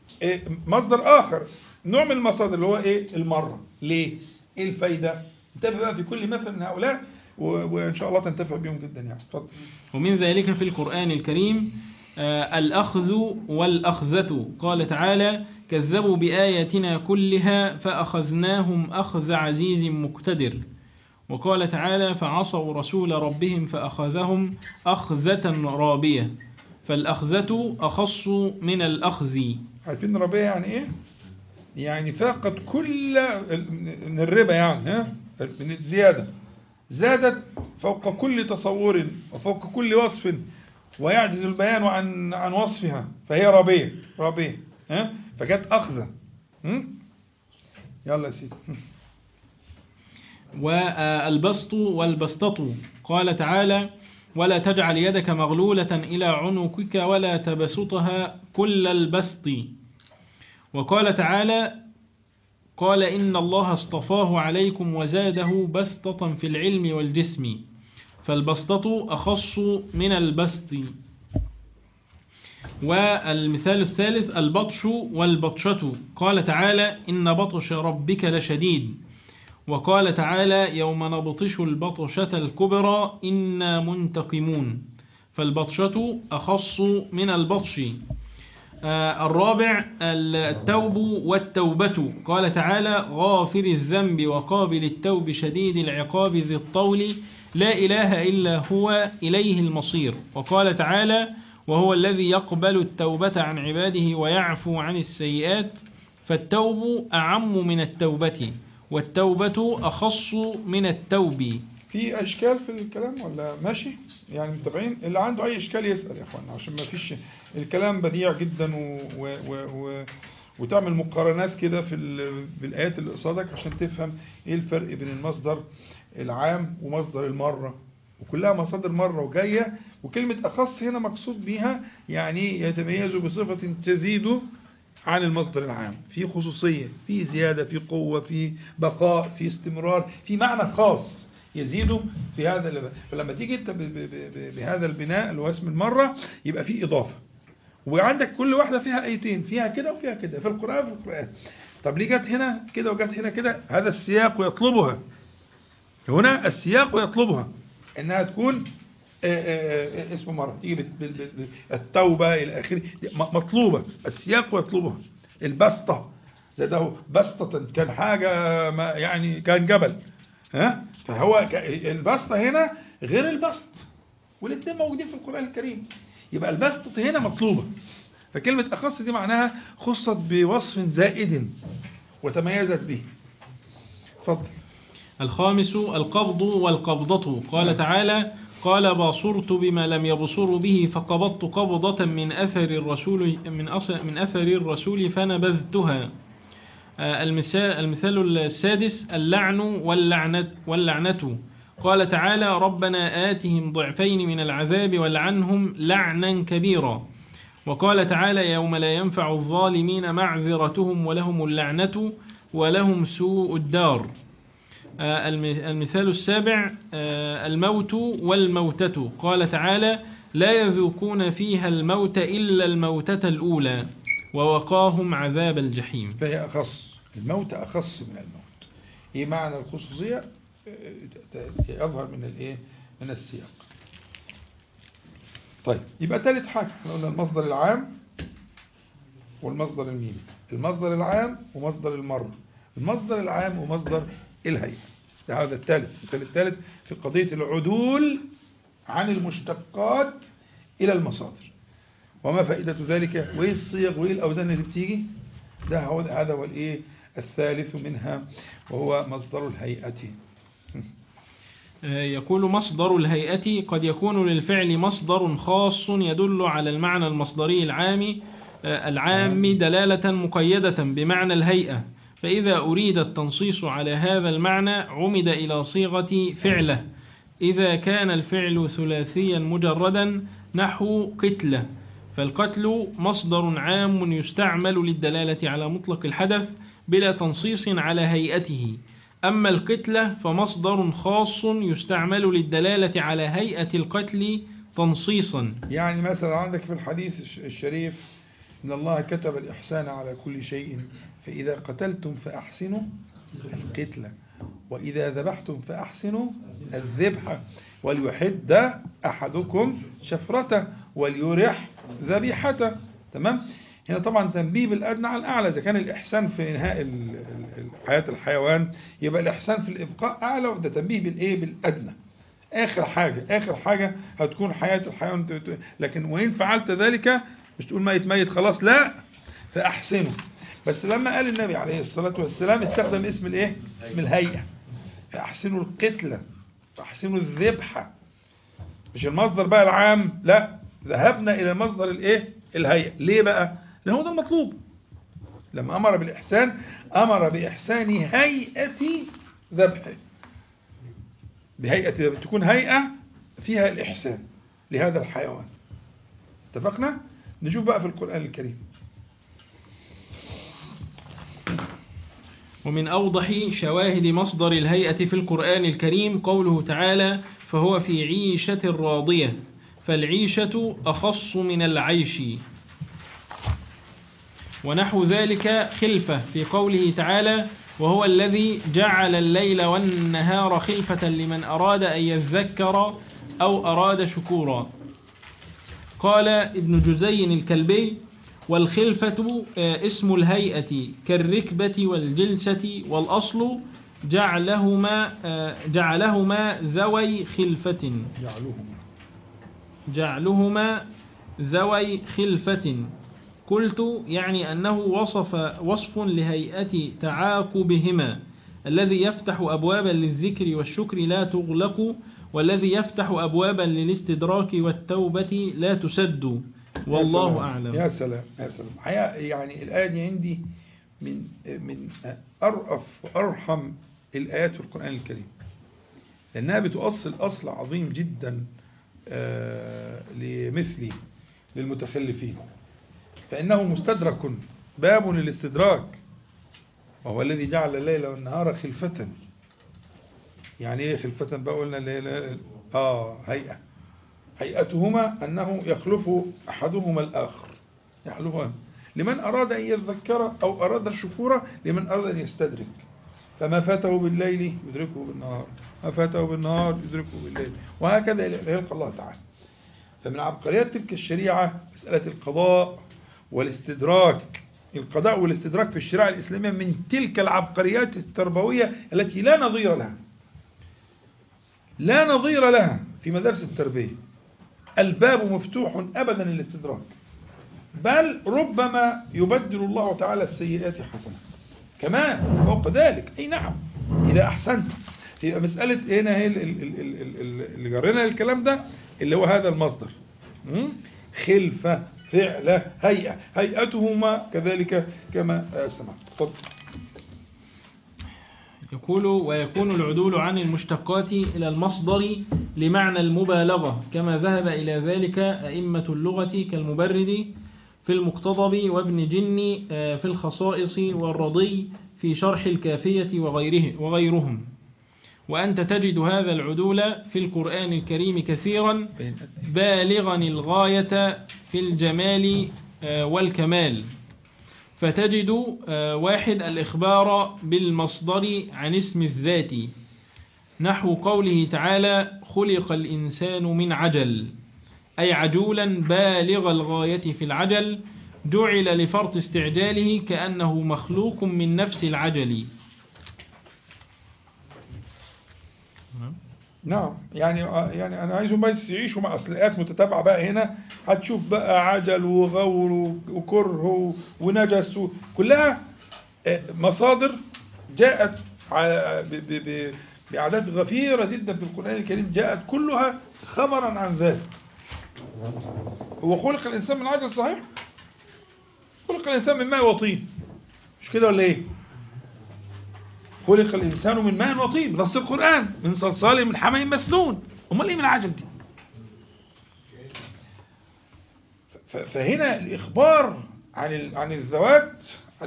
مصدر آخر، نوع من المصادر اللي هو إيه؟ المرة. ليه؟ إيه الفايدة؟ انتبه بقى في كل مثل من هؤلاء وإن شاء الله تنتفع بهم جدا يعني. اتفضل. ومن ذلك في القرآن الكريم الأخذ والأخذة. قال تعالى: كذبوا بآياتنا كلها فأخذناهم أخذ عزيز مقتدر. وقال تعالى: فعصوا رسول ربهم فأخذهم أخذة رابية. فالأخذة أخص من الأخذ. عارفين رابية يعني إيه؟ يعني فاقت كل من الربا يعني، من الزيادة، زادت فوق كل تصور وفوق كل وصف، ويعجز البيان عن وصفها، فهي رابية فجت أخذة. يلا يا سيدي. والبسط والبسطة. قال تعالى: ولا تجعل يدك مغلولة إلى عنقك ولا تبسطها كل البسط. وقال تعالى: قال إن الله اصطفاه عليكم وزاده بسطة في العلم والجسم، فالبسطة أخص من البسط. والمثال الثالث البطش والبطشة، قال تعالى إن بطش ربك لشديد، وقال تعالى يوم نبطش البطشة الكبرى إنا منتقمون، فالبطشة أخص من البطش. الرابع التوب والتوبة، قال تعالى غافر الذنب وقابل التوب شديد العقاب ذي الطول لا إله إلا هو إليه المصير، وقال تعالى وهو الذي يقبل التوبة عن عباده ويعفو عن السيئات، فالتوب أعم من التوبة، والتوبة أخص من التوب. في اشكال في الكلام ولا ماشي؟ يعني متابعين؟ اللي عنده اي اشكال يسأل يا اخوانا، عشان ما فيش الكلام بديع جدا وتعمل مقارنات كده بالايات اللي قصادك عشان تفهم ايه الفرق بين المصدر العام ومصدر المرة، وكلها مصادر مرة وجاية، وكلمة أخص هنا مقصود بها يعني يتميز بصفة تزيد عن المصدر العام، في خصوصية، في زيادة، في قوة، في بقاء، في استمرار، في معنى خاص يزيد في هذا. فلما تيجي انت بهذا البناء اللي هو اسم المرة يبقى فيه إضافة، وعندك كل واحدة فيها آيتين، فيها كده وفيها كده في القرآن. طب ليه جت هنا كده وجت هنا كده؟ هذا السياق يطلبها، هنا السياق يطلبها انها تكون اسم مرة، تيجي التوبة إلى آخره، مطلوبة، السياق يطلبها. البسطة زاده بسطة، كان حاجة ما يعني كان جبل، فهو البسطة هنا غير البسط، والاثنين موجودين في القرآن الكريم، يبقى البسطة هنا مطلوبة. فكلمة أخص دي معناها خصت بوصف زائد وتميزت به. تفضل. الخامس القبض والقبضة، قال تعالى قال باصرت بما لم يبصروا به فقبضت قبضة من أثر الرسول فنبذتها. المثال السادس اللعن واللعنة، قال تعالى ربنا آتهم ضعفين من العذاب والعنهم لعنا كبيرا، وقال تعالى يوم لا ينفع الظالمين معذرتهم ولهم اللعنة ولهم سوء الدار. المثال السابع الموت والموتة، قال تعالى لا يذوقون فيها الموت إلا الموتة الأولى ووقاهم عذاب الجحيم. فهي أخص، الموت أخص من الموت. إيه معنى الخصوصية؟ يظهر من الإيه؟ من السياق. طيب يبقى ثالث حاجة قلنا المصدر العام والمصدر الميمي، المصدر العام ومصدر المرة، المصدر العام ومصدر الهيئة. هذا الثالث، المثال الثالث في قضية العدول عن المشتقات إلى المصادر، وما فائدة ذلك، وإيه الصيغ وإيه الأوزان اللي بتيجي. هذا هو الإيه الثالث منها، وهو مصدر الهيئة. يقول مصدر الهيئة قد يكون للفعل مصدر خاص يدل على المعنى المصدري العام دلالة مقيدة بمعنى الهيئة، فإذا أريد التنصيص على هذا المعنى عمد إلى صيغة فعله، إذا كان الفعل ثلاثيا مجردا نحو قتلة، فالقتل مصدر عام يستعمل للدلالة على مطلق الحدث بلا تنصيص على هيئته، أما القتلة فمصدر خاص يستعمل للدلالة على هيئة القتل تنصيصا. يعني مثلا عندك في الحديث الشريف إن الله كتب الإحسان على كل شيء، فإذا قتلتم فأحسنوا القتلة، وإذا ذبحتم فأحسنوا الذبحة، وليحد أحدكم شفرته وليرح ذبيحته. تمام. هنا طبعا تنبيه بالأدنى على الأعلى، إذا كان الإحسان في إنهاء حياة الحيوان يبقى الإحسان في الإبقاء أعلى، وده تنبيه بالإيه بالأدنى، آخر حاجة هتكون حياة الحيوان. لكن وإن فعلت ذلك مش تقول ميت خلاص، لا، فأحسنه. بس لما قال النبي عليه الصلاة والسلام استخدم اسم الإيه؟ اسم الهيئة، فأحسنوا القتلة، فأحسنوا الذبحة، مش المصدر بقى العام، لا، ذهبنا إلى مصدر الإيه؟ الهيئة. ليه بقى؟ لأن هو ده المطلوب. لما أمر بالإحسان أمر بإحسان هيئة ذبحه، بهيئة تكون هيئة فيها الإحسان لهذا الحيوان. اتفقنا؟ نشوف بقى في القرآن الكريم. ومن أوضح شواهد مصدر الهيئة في القرآن الكريم قوله تعالى: فهو في عيشة راضية، فالعيشة أخص من العيش. ونحو ذلك خلفة في قوله تعالى: وهو الذي جعل الليل والنهار خلفة لمن أراد أن يذكر أو أراد شكورا. قال ابن جزي الكلبي: والخلفة اسم الهيئة كالركبة والجلسة، والأصل جعلهما ذوي خلفة. جعلهما ذوي خلفة. قلت يعني أنه وصف لهيئة تعاقبهما، الذي يفتح أبوابا للذكر والشكر لا تغلق، والذي يفتح أبوابا للاستدراك والتوبة لا تسد، والله أعلم. يا سلام يا سلام. يعني الآية دي عندي من أرأف وأرحم الآيات في القرآن الكريم، لأنها بتؤصل أصل عظيم جدا لمثلي للمتخلفين، فإنه مستدرك، باب للاستدراك. وهو الذي جعل الليل والنهار خلفة. يعني ايه خلفة بقى؟ قلنا هيئتهما أنه يخلف أحدهما الآخر، يحلفان لمن أراد أن يذكر أو أراد الشكور، لمن أراد أن يستدرك. فما فاته بالليل يدركه بالنهار، ما فاته بالنهار يدركه بالليل، وهكذا يلقى الله تعالى. فمن عبقريات تلك الشريعة مسألة القضاء والاستدراك. القضاء والاستدراك في الشريعة الإسلامية من تلك العبقريات التربوية التي لا نظير لها، لا نظير لها في مدارس التربية. الباب مفتوح أبدا للاستدراك، بل ربما يبدل الله تعالى السيئات حسنات كمان فوق ذلك. أي نعم، إذا أحسنت. يبقى مسألة هنا هي اللي جرينا الكلام ده اللي هو هذا المصدر، خلفة، فعلة، هيئة، هيئتهما كذلك كما سمعت. تفضل. يقول: ويكون العدول عن المشتقات إلى المصدر لمعنى المبالغة، كما ذهب إلى ذلك أئمة اللغة كالمبرد في المقتضب وابن جني في الخصائص والرضي في شرح الكافية وغيرهم. وأنت تجد هذا العدول في القرآن الكريم كثيرا بالغا الغاية في الجمال والكمال. فتجد واحد الإخبار بالمصدر عن اسم الذات، نحو قوله تعالى: خلق الإنسان من عجل، أي عجولا بالغ الغاية في العجل، جعل لفرط استعجاله كأنه مخلوق من نفس العجل. نعم، يعني أنا عايزهم بس يعيشوا مع أصليات متتابعة بقى. هنا هتشوف بقى عجل وغور وكره ونجس، كلها مصادر جاءت بأعداد غفيرة جدا في القرآن الكريم، جاءت كلها خبرا عن ذلك. هو خلق الإنسان من عجل صحيح؟ خلق الإنسان من ماء وطين، مش كده ولا إيه؟ خلق الإنسان من ماء وطين، نص القرآن، من صلصال من حمأ مسنون. أمال إيه من عجل دي؟ فهنا الإخبار عن الذوات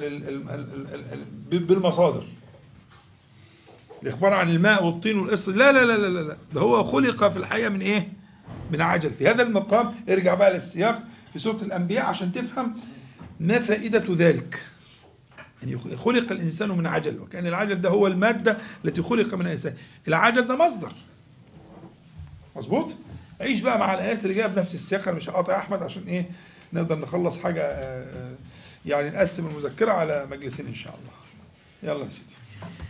بالمصادر. الإخبار عن الماء والطين والقصة لا لا لا لا لا، ده هو خلق في الحقيقة من إيه؟ من عجل. في هذا المقام ارجع بقى للسياق في سورة الأنبياء عشان تفهم ما فائدة ذلك. يعني خلق الإنسان من عجل، وكان العجل ده هو المادة التي خلق منها الإنسان. العجل ده مصدر، مظبوط. عيش بقى مع الآيات اللي جايه بنفس السياق. أنا مش هقاطع أحمد عشان إيه نقدر نخلص حاجة، يعني نقسم المذكرة على مجلسين إن شاء الله. يلا يا سيدي.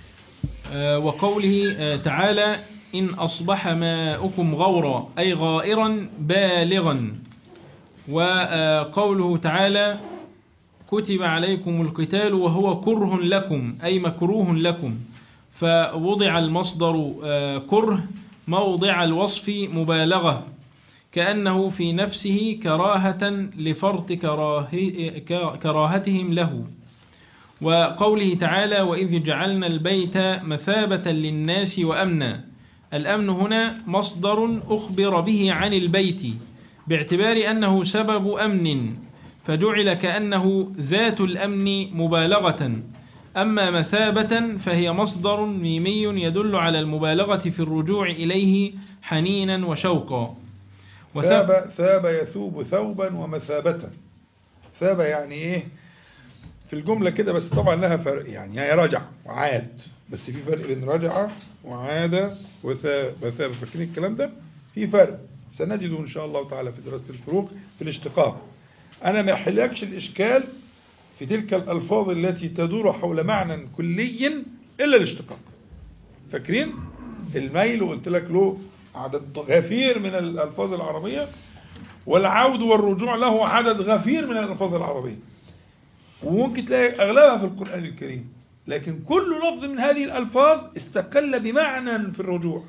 وقوله تعالى: إن أصبح ماؤكم غورا، أي غائرا بالغا. وقوله تعالى: كتب عليكم القتال وهو كره لكم، أي مكروه لكم. فوضع المصدر كره موضع الوصف مبالغة، كأنه في نفسه كراهة لفرط كراهتهم له. وقوله تعالى: وإذ جعلنا البيت مثابة للناس وأمنا. الأمن هنا مصدر أخبر به عن البيت باعتبار أنه سبب أمن، فجعل كأنه ذات الأمن مبالغة. أما مثابة فهي مصدر ميمي يدل على المبالغة في الرجوع إليه حنينا وشوقا. ثاب يثوب ثوبا ومثابة. ثاب يعني ايه في الجملة كده، بس طبعا لها فرق، يعني هي رجع وعاد، بس في فرق بين رجع وعاد وثاب. فاكرين الكلام ده؟ في فرق سنجده إن شاء الله تعالى في دراسة الفروق في الاشتقاق. أنا ما أحلكش الإشكال في تلك الألفاظ التي تدور حول معنى كلي إلا الاشتقاق. فاكرين الميل وقلت لك له عدد غفير من الألفاظ العربية، والعود والرجوع له عدد غفير من الألفاظ العربية، وممكن تلاقي أغلبها في القرآن الكريم، لكن كل لفظ من هذه الألفاظ استقل بمعنى في الرجوع،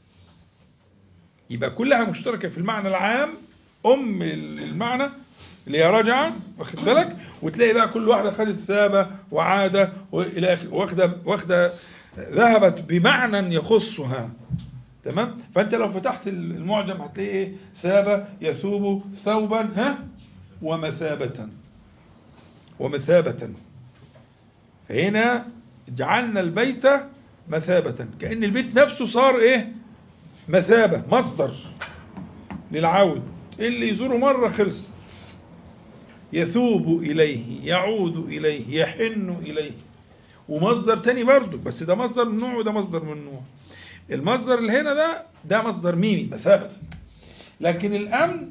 يبقى كلها مشتركة في المعنى العام المعنى اللي هي رجع، واخد بالك، وتلاقي بقى كل واحدة خدت ثابة وعادة وإلى آخره، واخدة ذهبت بمعنى يخصها. تمام؟ فأنت لو فتحت المعجم هتلاقي إيه؟ ثابة يثوب ثوبا ومثابة. هنا جعلنا البيت مثابة، كأن البيت نفسه صار إيه؟ مثابة، مصدر للعود، اللي يزوره مرة خلص، يثوب إليه، يعود إليه، يحن إليه. ومصدر تاني برضه، بس ده مصدر من نوع وده مصدر من نوع. المصدر اللي هنا ده مصدر ميمي مثابة، لكن الأمن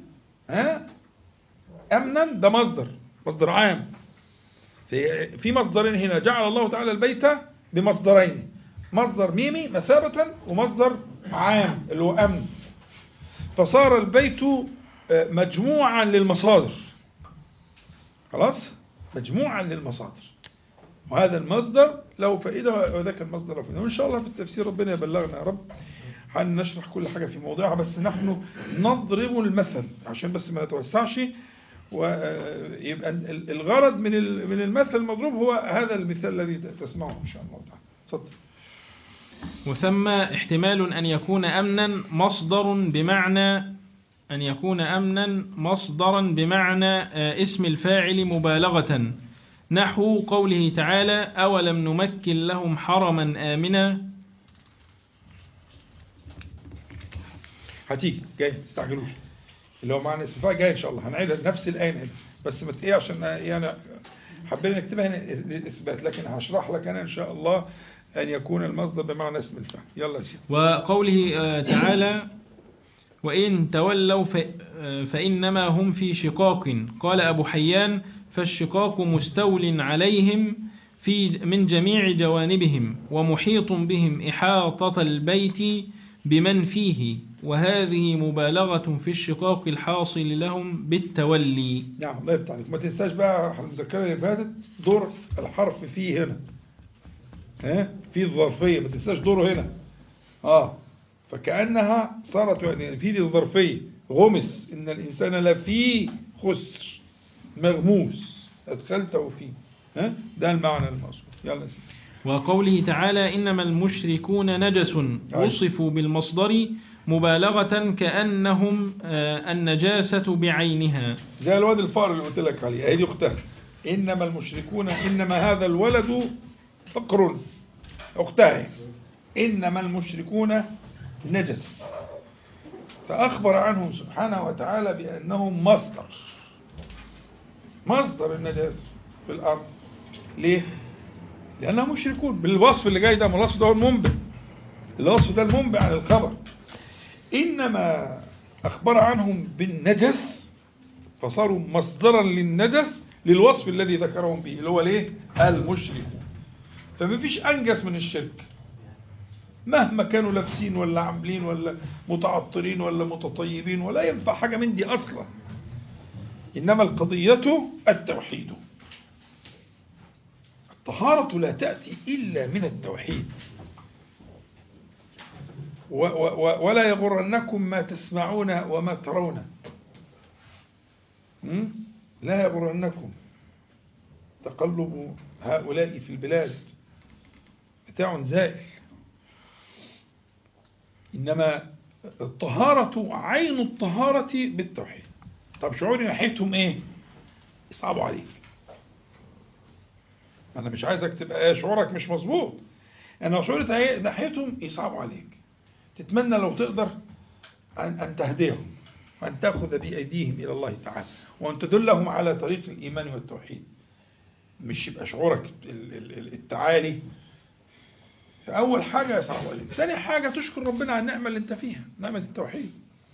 أمنا ده مصدر عام. في مصدرين هنا، جعل الله تعالى البيت بمصدرين، مصدر ميمي مثابة ومصدر عام اللي هو أمن، فصار البيت مجموعا للمصادر، خلاص، مجموعا للمصادر، وهذا المصدر له فائدة وذاك المصدر له فائدة. وإن شاء الله في التفسير ربنا يبلغنا يا رب، هنشرح كل حاجة في موضوعها، بس نحن نضرب المثل عشان بس ما نتوسعش، ويبقى الغرض من المثل المضروب هو هذا المثال الذي تسمعه إن شاء الله تعالى. تفضل. وثم احتمال أن يكون أمنا مصدرا بمعنى اسم الفاعل مبالغة، نحو قوله تعالى أولم نمكن لهم حرما آمنا. هتيجي جاي تستعجلوش، اللي هو معنى اسم الفاعل جاي إن شاء الله، هنعيدها نفس الآية هنا، بس ما ايه عشان يعني حبينا نكتبها هنا للإثبات، لكن هشرح لك أنا إن شاء الله أن يكون المصدر بمعنى اسم الفاعل. يلا سيدي. وقوله تعالى وإن تولوا فإنما هم في شقاق، قال أبو حيان فالشقاق مستول عليهم من جميع جوانبهم ومحيط بهم إحاطة البيت بمن فيه، وهذه مبالغة في الشقاق الحاصل لهم بالتولي. نعم الله يفتح عليك. ما تنساش بقى هنذكرها اللي فاتت دور الحرف فيه هنا، في الظرفية، ما تنساش دوره هنا، فكأنها صارت يعني في الظرفية غمس إن الإنسان لفيه خسر مغموس أدخلته فيه، ده المعنى المقصود. يلا سيدي. وقوله تعالى إنما المشركون نجس، وصفوا بالمصدر مبالغة كأنهم النجاسة بعينها، زي الواد الفار اللي قلت لك عليه، هذه أختها، إنما المشركون، إنما هذا الولد فقر، أختها، إنما المشركون نجس، فأخبر عنهم سبحانه وتعالى بأنهم مصدر النجاسة في الأرض. ليه؟ لأنهم مشركون بالوصف اللي جاي ده، الوصف ده المنبئ، الوصف ده المنبئ عن الخبر. إنما أخبر عنهم بالنجس فصاروا مصدرا للنجس للوصف الذي ذكرهم به، اللي هو ليه؟ المشركون. فما فيش أنجس من الشرك، مهما كانوا لابسين ولا عاملين ولا متعطرين ولا متطيبين، ولا ينفع حاجة من دي أصلا. إنما القضية التوحيد، الطهارة لا تأتي إلا من التوحيد. ولا يغرنكم ما تسمعون وما ترون، لا يغرنكم تقلب هؤلاء في البلاد، متاع زائل. إنما الطهارة عين الطهارة بالتوحيد. طب شعوري ناحيتهم إيه؟ يصعبوا عليك، أنا مش عايزك تبقى شعورك مش مظبوط. أنا شعورت ناحيتهم يصعبوا عليك، تتمنى لو تقدر أن تهديهم وأن تأخذ بأيديهم إلى الله تعالى وأن تدلهم على طريق الإيمان والتوحيد. مش يبقى شعورك التعالي. فأول حاجة يصعب عليك. ثاني حاجة تشكر ربنا على النعمة اللي أنت فيها، نعمة التوحيد.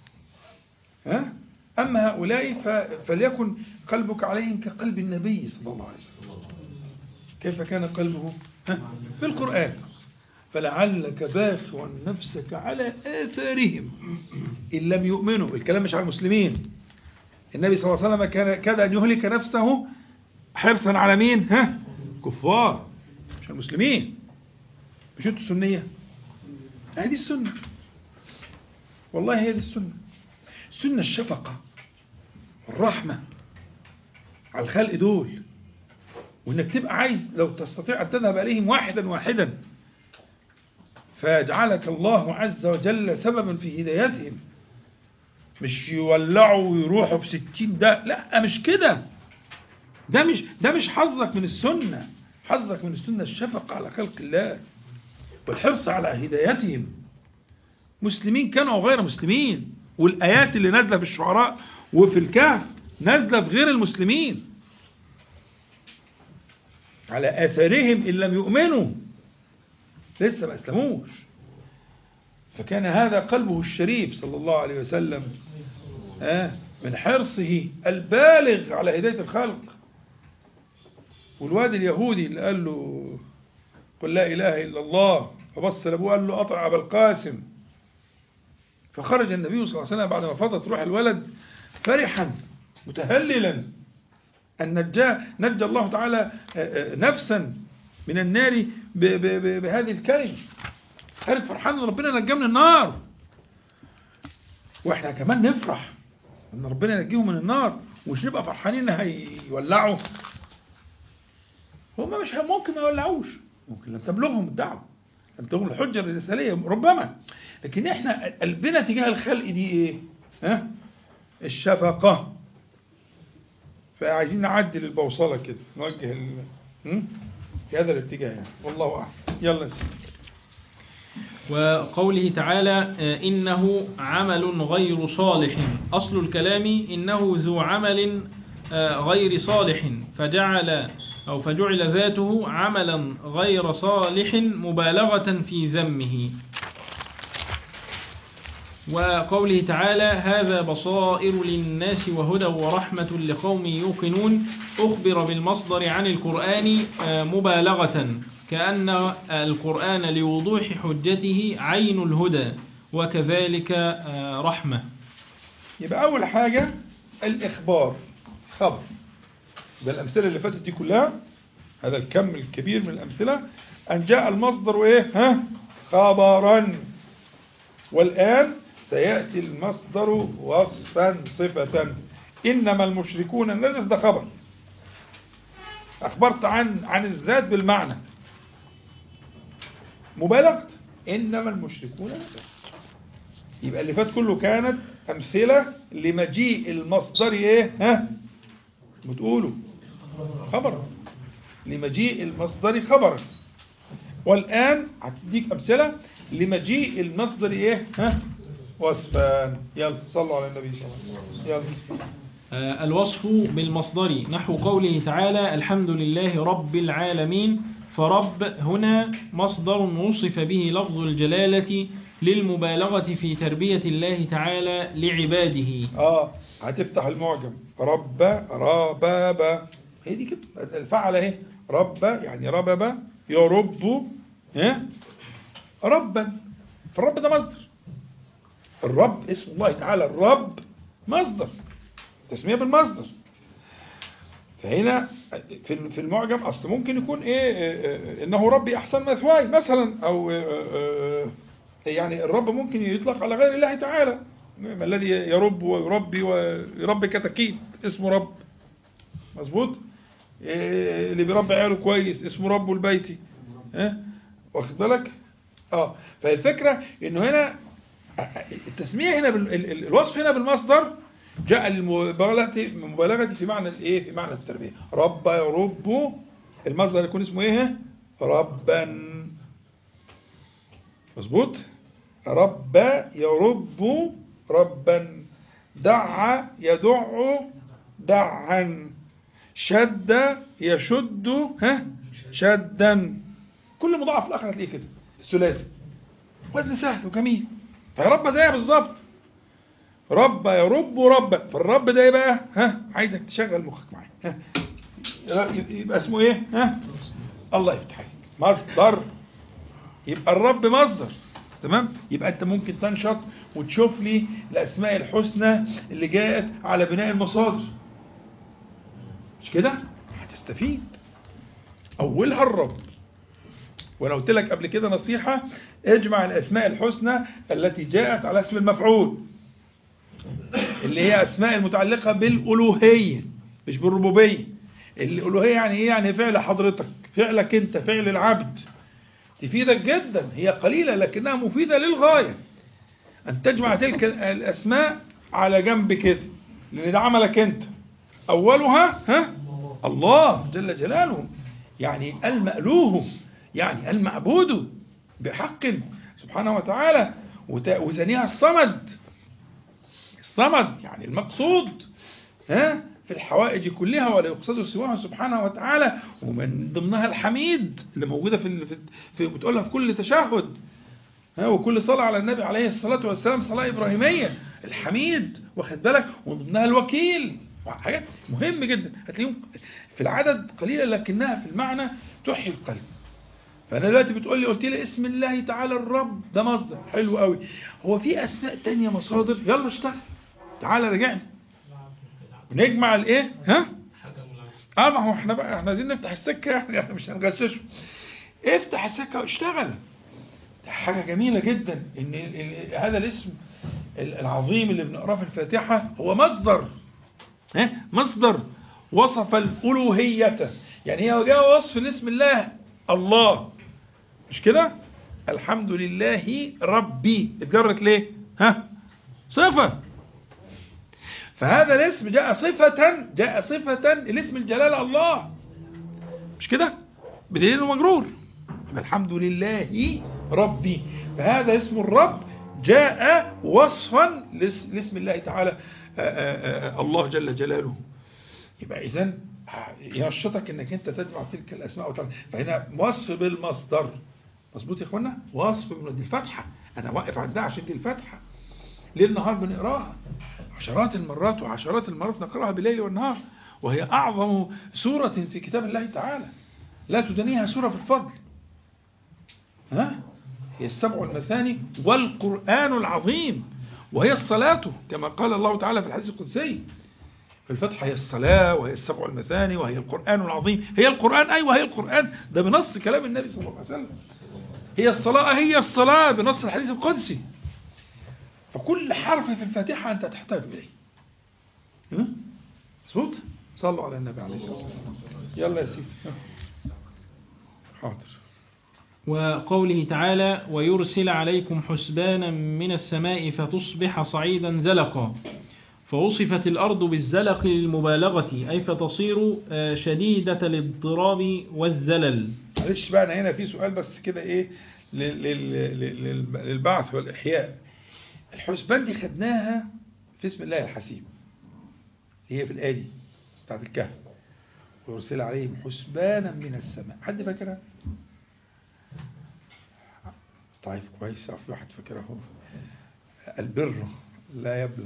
أما هؤلاء فليكن قلبك عليهم كقلب النبي صلى الله عليه وسلم. كيف كان قلبه؟ في القرآن. فلعلك باخع نفسك على آثارهم إن لم يؤمنوا. الكلام مش على المسلمين. النبي صلى الله عليه وسلم كاد أن يهلك نفسه حرصا على مين؟ كفار، مش المسلمين. مش انتوا السنية؟ هذه السنة، والله هي دي السنة. السنة الشفقة والرحمة على الخلق دول، وانك تبقى عايز لو تستطيع ان تذهب اليهم واحدا واحدا فيجعلك الله عز وجل سببا في هدايتهم. مش يولعوا ويروحوا في 60 ده، لا مش كده. ده مش حظك من السنة. حظك من السنة الشفقة على خلق الله والحرص على هدايتهم، مسلمين كانوا أو غير مسلمين. والآيات اللي نازلة في الشعراء وفي الكهف نازلة في غير المسلمين. على آثارهم إن لم يؤمنوا، لسه ما أسلموش. فكان هذا قلبه الشريف صلى الله عليه وسلم من حرصه البالغ على هداية الخلق. والواد اليهودي اللي قال له قل لا إله إلا الله، فبص لأبوه قال له أطع أبا القاسم. فخرج النبي صلى الله عليه وسلم بعد ما فضت روح الولد فرحا متهللا أن نجى الله تعالى نفسا من النار بهذه الكلمة. خارج فرحان أن ربنا نجاه من النار. وإحنا كمان نفرح أن ربنا ينجيهم من النار، ومش نبقى فرحانين إن هيولعوا. هم مش ممكن ما يولعوش، ممكن لم تبلغهم الدعوة، لم تبلغهم الحجة الرسالية ربما. لكن إحنا قلبنا تجاه الخلق دي إيه؟ الشفقة. فعايزين نعدل البوصلة كده، نوجه في هذا الاتجاه يعني. والله أعلم. يلا سيدي. وقوله تعالى إنه عمل غير صالح. أصل الكلام إنه ذو عمل غير صالح، فجعل ذاته عملا غير صالح مبالغة في ذمه. وقوله تعالى هذا بصائر للناس وهدى ورحمة لقوم يوقنون. أخبر بالمصدر عن القرآن مبالغة، كأن القرآن لوضوح حجته عين الهدى، وكذلك رحمة. يبقى أول حاجة الإخبار، خبر. يبقى الأمثلة اللي فاتت دي كلها، هذا الكم الكبير من الأمثلة، أن جاء المصدر وإيه؟ خبرا. والآن سيأتي المصدر وصفا صفة. إنما المشركون النجس، ده خبر. أخبرت عن الذات بالمعنى، مبالغة. إنما المشركون نجس. يبقى اللي فات كله كانت أمثلة لمجيء المصدر إيه؟ بتقولوا خبر، لمجيء المصدر خبرا. والآن هتديك أمثلة لمجيء المصدر إيه؟ وصفا. يلا صلوا على النبي صلى الله عليه وسلم. يلا. الوصف بالمصدر نحو قوله تعالى الحمد لله رب العالمين. فرب هنا مصدر وصف به لفظ الجلالة للمبالغة في تربية الله تعالى لعباده. هتفتح المعجم رب رباب، هي دي كده الفعل اهي. رب يعني ربب يرب ربا. فالرب ده مصدر. الرب اسم الله تعالى، الرب مصدر، تسمية بالمصدر. فهنا في المعجم أصل ممكن يكون إيه إنه ربي أحسن مثواي مثلا، أو يعني الرب ممكن يطلق على غير الله تعالى. الذي يرب ويربي ويربي كتاكيت اسمه رب، مظبوط. اللي بيربي عياله كويس اسمه رب البيت. واخد بالك؟ فالفكرة إنه هنا التسمية هنا الوصف هنا بالمصدر جاء للمبالغة في معنى الايه؟ في معنى التربية. رب يرب المصدر يكون اسمه ايه؟ ربا. مظبوط. رب يرب ربا، دع يدع دعا، شد يشد شدا. كل مضاعف في الاخر هتلاقيه كده الثلاثي، وزن سهل وجميل. فرب زيها بالظبط، رب يرب ربا. فالرب ده ايه بقى؟ عايزك تشغل مخك معايا. يبقى اسمه ايه؟ الله يفتح عليك، مصدر. يبقى الرب مصدر. تمام. يبقى انت ممكن تنشط وتشوف لي الاسماء الحسنى اللي جاءت على بناء المصادر، مش كده؟ هتستفيد. اولها الرب. وانا قلت لك قبل كده نصيحة: اجمع الاسماء الحسنى التي جاءت على اسم المفعول، اللي هي اسماء المتعلقة بالالوهية مش بالربوبية. الالوهية يعني ايه؟ يعني فعل حضرتك، فعلك انت، فعل العبد. تفيدك جدا، هي قليلة لكنها مفيدة للغاية. أن تجمع تلك الأسماء على جنب كده، لأن ده عملك أنت. أولها الله جل جلاله، يعني المألوه، يعني المعبود بحق سبحانه وتعالى. وثانيها الصمد. الصمد يعني المقصود في الحوائج كلها، ولا يقصد سواه سبحانه وتعالى. ومن ضمنها الحميد اللي موجودة في بتقولها في كل تشهد وكل صلاة على النبي عليه الصلاة والسلام، صلاة إبراهيمية. الحميد، واخد بالك؟ ومن ضمنها الوكيل. حاجات مهم جدا هتلاقيهم في العدد قليلة لكنها في المعنى تحيي القلب. فأنا دلوقتي بتقول لي، قلت لي اسم الله تعالى الرب، ده مصدر حلو قوي. هو في أسماء تانية مصادر؟ يلا اشتغل، تعالى رجعنا ونجمع الايه؟ ما هو احنا بقى احنا عايزين نفتح السكة، يعني مش هنغششه. افتح السكة واشتغل. ده حاجة جميلة جدا ان هذا الاسم العظيم اللي بنقراه في الفاتحة هو مصدر. مصدر وصف الألوهية. يعني هي جاء وصف الاسم الله الله، مش كده؟ الحمد لله ربي اتجرت ليه؟ صفة. فهذا الاسم جاء صفة الاسم الجلالة الله، مش كده؟ بدليل انه مجرور. الحمد لله ربي. فهذا اسم الرب جاء وصفا لاسم الله تعالى الله جل جلاله. يبقى إذن ينشطك انك انت تجمع تلك الاسماء فهنا وصف بالمصدر. مظبوط يا اخوانا؟ وصف دي الفتحة. انا واقف عندها عشان دي الفتحة. ليل نهار بنقراها عشرات المرات وعشرات المرات، نقراها بالليل والنهار، وهي أعظم سورة في كتاب الله تعالى، لا تدنيها سورة في الفضل. هي السبع المثاني والقرآن العظيم، وهي الصلاة كما قال الله تعالى في الحديث القدسي. في الفتحة هي الصلاة، وهي السبع المثاني، وهي القرآن العظيم. هي القرآن، أيوة هي القرآن، ده بنص كلام النبي صلى الله عليه وسلم. هي الصلاة، هي الصلاة بنص الحديث القدسي. فكل حرف في الفاتحة أنت تحتاج إليه. مظبوط؟ صلوا على النبي عليه الصلاة والسلام. يلا يا سيدي. حاضر. وقوله تعالى: ويرسل عليكم حسبانا من السماء فتصبح صعيدا زلقا. فوصفت الأرض بالزلق للمبالغة، أي فتصير شديدة الاضطراب والزلل. معلش بقى، أنا هنا في سؤال بس كده إيه للبعث والإحياء. الحسبان دي خدناها في اسم الله الحسيب، هي في الآية دي بتاعت الكهف. ويرسل عليهم حسبانا من السماء. حد فاكرها؟ طيب كويس، في واحد فاكرها. هو البر لا يبلى.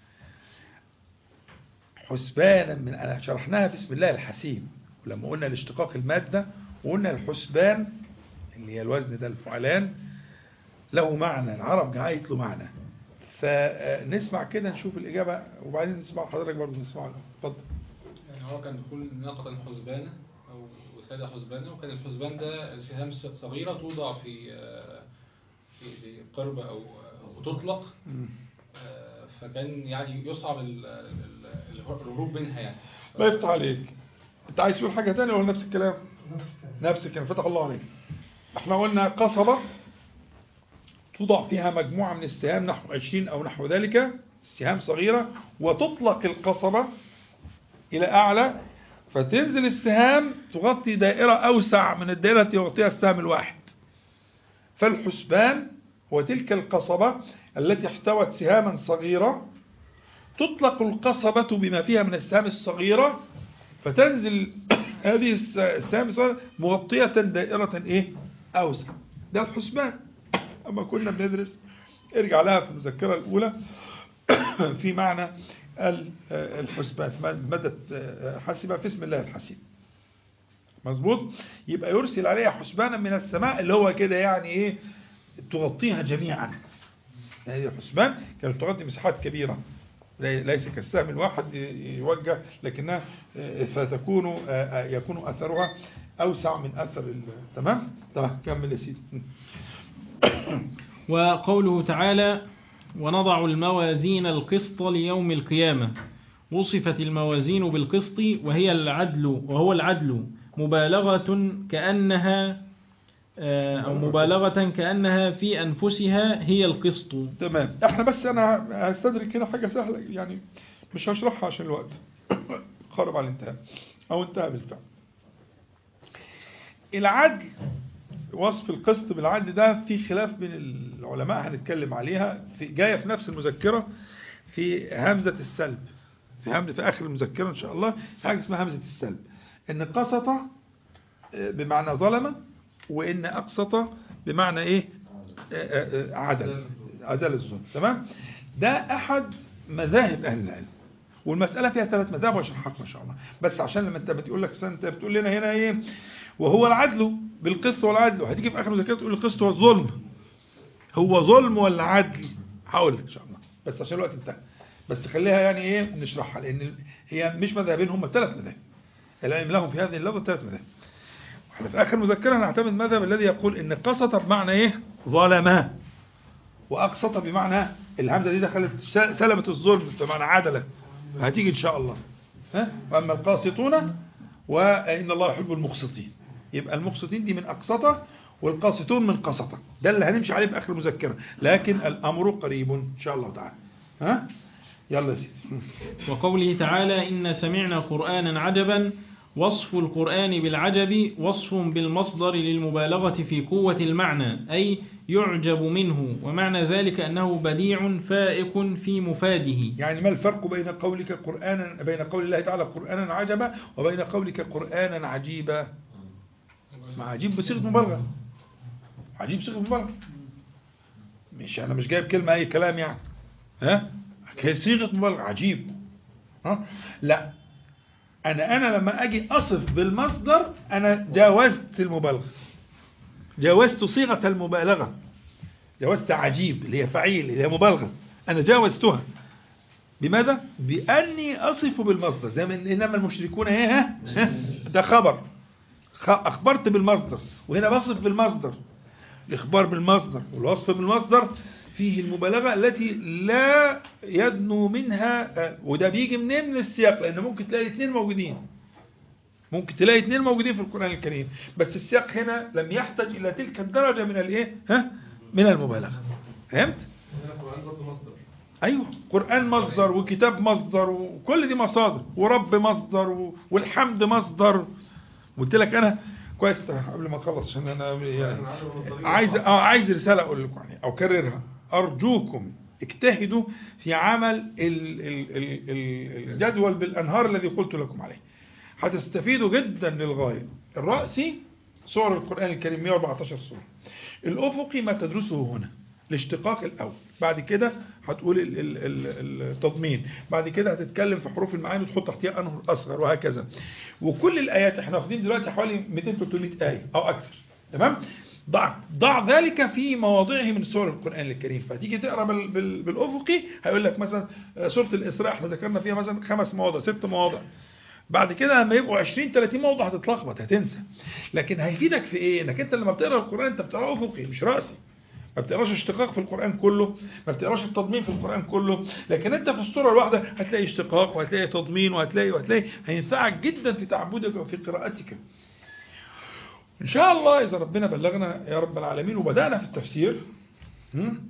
حسبانا من، أنا شرحناها في اسم الله الحسيب، ولما قلنا الاشتقاق المادة وقلنا الحسبان اللي هي الوزن ده الفعلان له معنى، العرب جعلت له معنى. فنسمع كده نشوف الإجابة وبعدين نسمع حضرتك برضه. نسمع. اتفضل. يعني هو كان بيقول ناقة حسبانة أو وسادة حسبانة، وكان الحسبان ده سهام صغيرة توضع في قربة أو تطلق، فكان يعني يصعب الهروب منها يعني. الله يفتح عليك. أنت عايز تقول حاجة تانية ولا نفس الكلام؟ نفس الكلام. فتح الله عليك. احنا قلنا قصبة توضع فيها مجموعة من السهام نحو 20 أو نحو ذلك، سهام صغيرة، وتطلق القصبة إلى أعلى فتنزل السهام تغطي دائرة أوسع من الدائرة التي يغطيها السهم الواحد. فالحسبان هو تلك القصبة التي احتوت سهاما صغيرة، تطلق القصبة بما فيها من السهام الصغيرة، فتنزل هذه السهام الصغيرة مغطية دائرة أوسع. ده الحسبان. أما كنا بندرس ارجع لها في المذكرة الأولى في معنى الحسبان، مادة حسبة في اسم الله الحسيب. مظبوط. يبقى يرسل عليها حسبانا من السماء، اللي هو كده يعني تغطيها جميعا. هذه الحسبان كانت تغطي مساحات كبيرة، ليس كالسهم الواحد يوجه، لكنها يكون أثرها أوسع من أثر تمام. كمل يا سيدي. وقوله تعالى: ونضع الموازين القسط ليوم القيامة. وصفت الموازين بالقسط وهو العدل مبالغة كأنها في أنفسها هي القسط. تمام. احنا بس انا هستدرك هنا حاجة سهلة يعني، مش هشرحها عشان الوقت قرب على الانتهاء او انتهى بالفعل. العدل، وصف القسط بالعدل ده في خلاف بين العلماء، هنتكلم عليها جاية في نفس المذكرة في همزة السلب، في آخر المذكرة إن شاء الله حاجة اسمها همزة السلب، إن قسط بمعنى ظلم، وإن أقسط بمعنى عدل الظلم. تمام. ده أحد مذاهب أهل العلم، والمسألة فيها 3 مذاهب وشرحها ما شاء الله. بس عشان لما انت بتقول لك انت بتقول لنا هنا وهو العدل بالقسط والعدل، وهتيجي في آخر المذكرة تقول القسط والظلم، هو ظلم ولا عدل؟ هقول لك إن شاء الله، بس عشان الوقت انتهى. بس خليها يعني نشرحها، لأن هي مش مذهبين، هم 3 مذاهب. العلم لهم في هذه اللغة 3 مذاهب. واحنا في آخر المذكرة هنعتمد المذهب الذي يقول إن قسط بمعنى ظلمه، وأقسط بمعنى الهمزة دي دخلت سلبت الظلم بمعنى عدله، هتيجي إن شاء الله. وأما القاسطون وإن الله يحب المقسطين، يبقى المقسطين دي من أقسطة، والقاسطون من قسطة. ده اللي هنمشي عليه في آخر المذكرة، لكن الأمر قريب إن شاء الله تعالى. يلا يا سيدي. وقوله تعالى: إن سمعنا قرآنا عجبا. وصف القرآن بالعجب وصف بالمصدر للمبالغة في قوة المعنى، أي يعجب منه، ومعنى ذلك أنه بديع فائق في مفاده. يعني ما الفرق بين قول الله تعالى قرآنا عجبا وبين قولك قرآنا عجيبا؟ ما عجيب بصيغة مبالغة، عجيب بصيغة مبالغة، أنا مش جايب كلمة أي كلام يعني، صيغة مبالغة عجيب. لا، أنا لما أجي أصف بالمصدر أنا جاوزت المبالغة، جاوزت صيغة المبالغة، جاوزت عجيب اللي هي فعيل اللي هي مبالغة، أنا جاوزتها. بماذا؟ بأني أصف بالمصدر، زي ما إنما المشركون ده خبر، أخبرت بالمصدر، وهنا بصف بالمصدر. الإخبار بالمصدر والوصف بالمصدر فيه المبالغة التي لا يدنو منها، وده بيجي من السياق، لأن ممكن تلاقي 2 موجودين، ممكن تلاقي 2 موجودين في القرآن الكريم، بس السياق هنا لم يحتاج إلى تلك الدرجة من من المبالغة. فهمت؟ هنا القرآن برضه مصدر. أيوه، قرآن مصدر، وكتاب مصدر، وكل دي مصادر، ورب مصدر، والحمد مصدر. قلت لك أنا كويس قبل ما أخلص، عشان أنا عايز رسالة أقول لكم يعني أو كررها. أرجوكم اجتهدوا في عمل الجدول بالأنهار الذي قلت لكم عليه، هتستفيدوا جدا للغاية. الرأسي سور القرآن الكريم 114 سورة، الأفقي ما تدرسه هنا الاشتقاق الأول، بعد كده هتقول التضمين، بعد كده هتتكلم في حروف المعاني وتحط تحتها أنه الأصغر، وهكذا. وكل الآيات احنا واخدين دلوقتي حوالي 200-300 آية أو أكثر. تمام؟ ضع ذلك في مواضعه من سور القرآن الكريم. فتيجي تقرأ بالأفقي هيقول لك مثلا سورة الإسراء احنا ذكرنا فيها مثلا 5 مواضع 6 مواضع، بعد كده لما يبقوا 20-30 موضع هتتلخبط، هتنسى. لكن هيفيدك في ايه؟ انك انت لما بتقرأ القرآن انت بتقرأه أفقي مش رأسي، ما بتقراش اشتقاق في القرآن كله، ما بتقراش التضمين في القرآن كله، لكن انت في السورة الواحدة هتلاقي اشتقاق وهتلاقي تضمين وهتلاقي هينفعك جدا في تعبدك وفي قراءتك إن شاء الله. إذا ربنا بلغنا يا رب العالمين وبدأنا في التفسير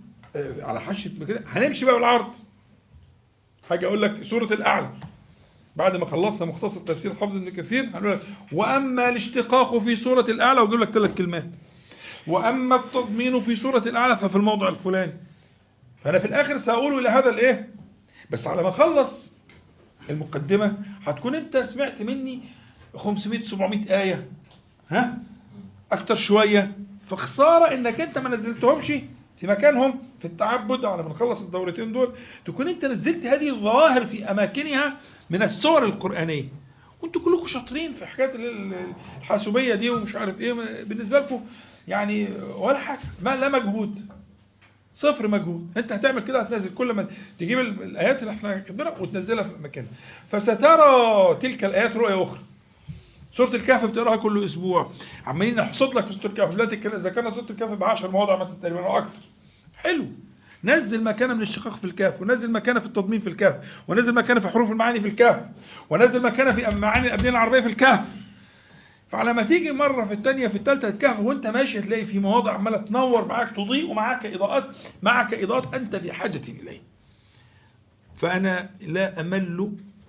على حاشية كده، هنمشي بقى بالعرض. حاجة أقول لك سورة الأعلى بعد ما خلصنا مختصر تفسير حافظ ابن كثير هنقول لك وأما الاشتقاق في سورة الأعلى ويجيب لك 3 كلمات، وأما التضمين في سورة الأعلى ففي الموضع الفلاني. فأنا في الآخر سأقول إلى هذا الإيه، بس على ما أخلص المقدمة هتكون أنت سمعت مني 500-700 آية، ها أكتر شوية، فخسارة إنك أنت ما نزلتهمش في مكانهم في التعبد على ما نخلص الدورتين دول، تكون أنت نزلت هذه الظواهر في أماكنها من السور القرآنية. وأنتوا كلكم شاطرين في حكاية الحاسوبية دي ومش عارف إيه، بالنسبة لكم يعني ولا حاجة، ما لا مجهود، صفر مجهود. انت هتعمل كده، هتنزل كل ما تجيب الايات اللي احنا كاتبينها وتنزلها في مكانها، فسترى تلك الايات رؤيه اخرى. سوره الكهف بتقراها كل اسبوع، عمالين نحصد لك في سوره الكهف، دلوقتي ذكرنا سوره الكهف ب10 مواضع مثلا تقريبا او اكثر. حلو، نزل مكانه من الشقاق في الكهف، ونزل مكانه في التضمين في الكهف، ونزل مكانه في حروف المعاني في الكهف، ونزل مكانه في معاني الابنيه العربيه في الكهف. فعلى ما تيجي مرة في الثانية في الثالثة الكهف وانت ماشي هتلاقي في مواضع عمالة تنور معاك، تضيء، ومعاك إضاءات أنت في حاجة إليه. فأنا لا أمل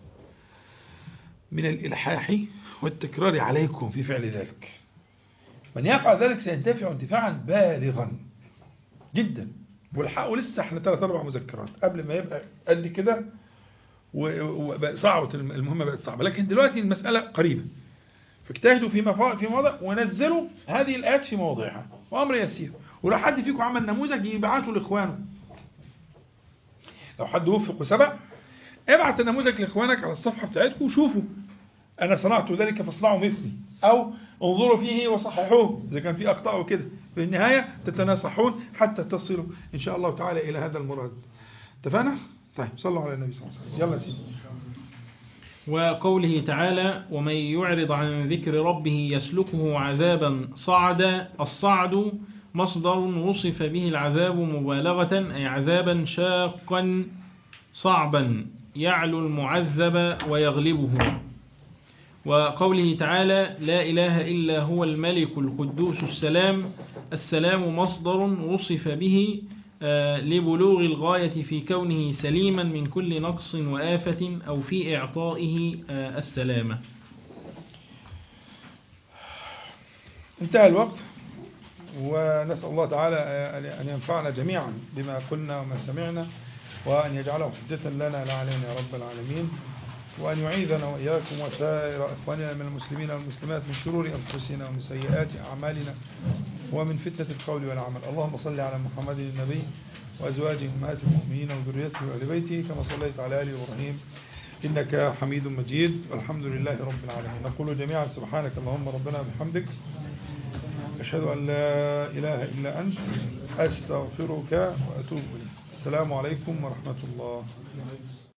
من الإلحاح والتكرار عليكم في فعل ذلك. من يفعل ذلك سينتفع انتفاعا بالغا جدا. والحق لسه احنا 3-4 مذكرات قبل ما يبقى قد كده وصعبت المهمة، بقت صعبة، لكن دلوقتي المسألة قريبة. فاجتهدوا في مواضع ونزلوا هذه الآيات في مواضعها، وأمر يسير. ولو حد فيكم عمل نموذج يبعته لإخوانه، لو حد وفق وسبق ابعت النموذج لإخوانك على الصفحة بتاعتكم وشوفوا أنا صنعت ذلك فاصنعوا مثلي، أو انظروا فيه وصححوه إذا كان فيه أخطاء وكده. في النهاية تتناصحون حتى تصلوا إن شاء الله تعالى إلى هذا المراد. اتفقنا؟ طيب صلوا على النبي صلى الله عليه وسلم. يلا سيدي. وقوله تعالى ومن يعرض عن ذكر ربه يسلكه عذابا صعدا. الصعد مصدر وصف به العذاب مبالغة، أي عذابا شاقا صعبا يعلو المعذب ويغلبه. وقوله تعالى لا إله إلا هو الملك القدوس السلام. السلام مصدر وصف به لبلوغ الغاية في كونه سليما من كل نقص وآفة، أو في إعطائه السلامة. انتهى الوقت، ونسأل الله تعالى أن ينفعنا جميعا بما قلنا وما سمعنا، وأن يجعله حجة لنا لا علينا يا رب العالمين، وأن يعيذنا وإياكم وسائر إخواننا من المسلمين والمسلمات من شرور أنفسنا ومن سيئات أعمالنا ومن فتنة القول والعمل. اللهم صل على محمد النبي وأزواجه أمهات المؤمنين وذريته وآل بيته كما صليت على آل إبراهيم إنك حميد مجيد، والحمد لله رب العالمين. نقول جميعا سبحانك اللهم ربنا بحمدك، أشهد أن لا إله إلا أنت، أستغفرك وأتوب إليك. السلام عليكم ورحمة الله.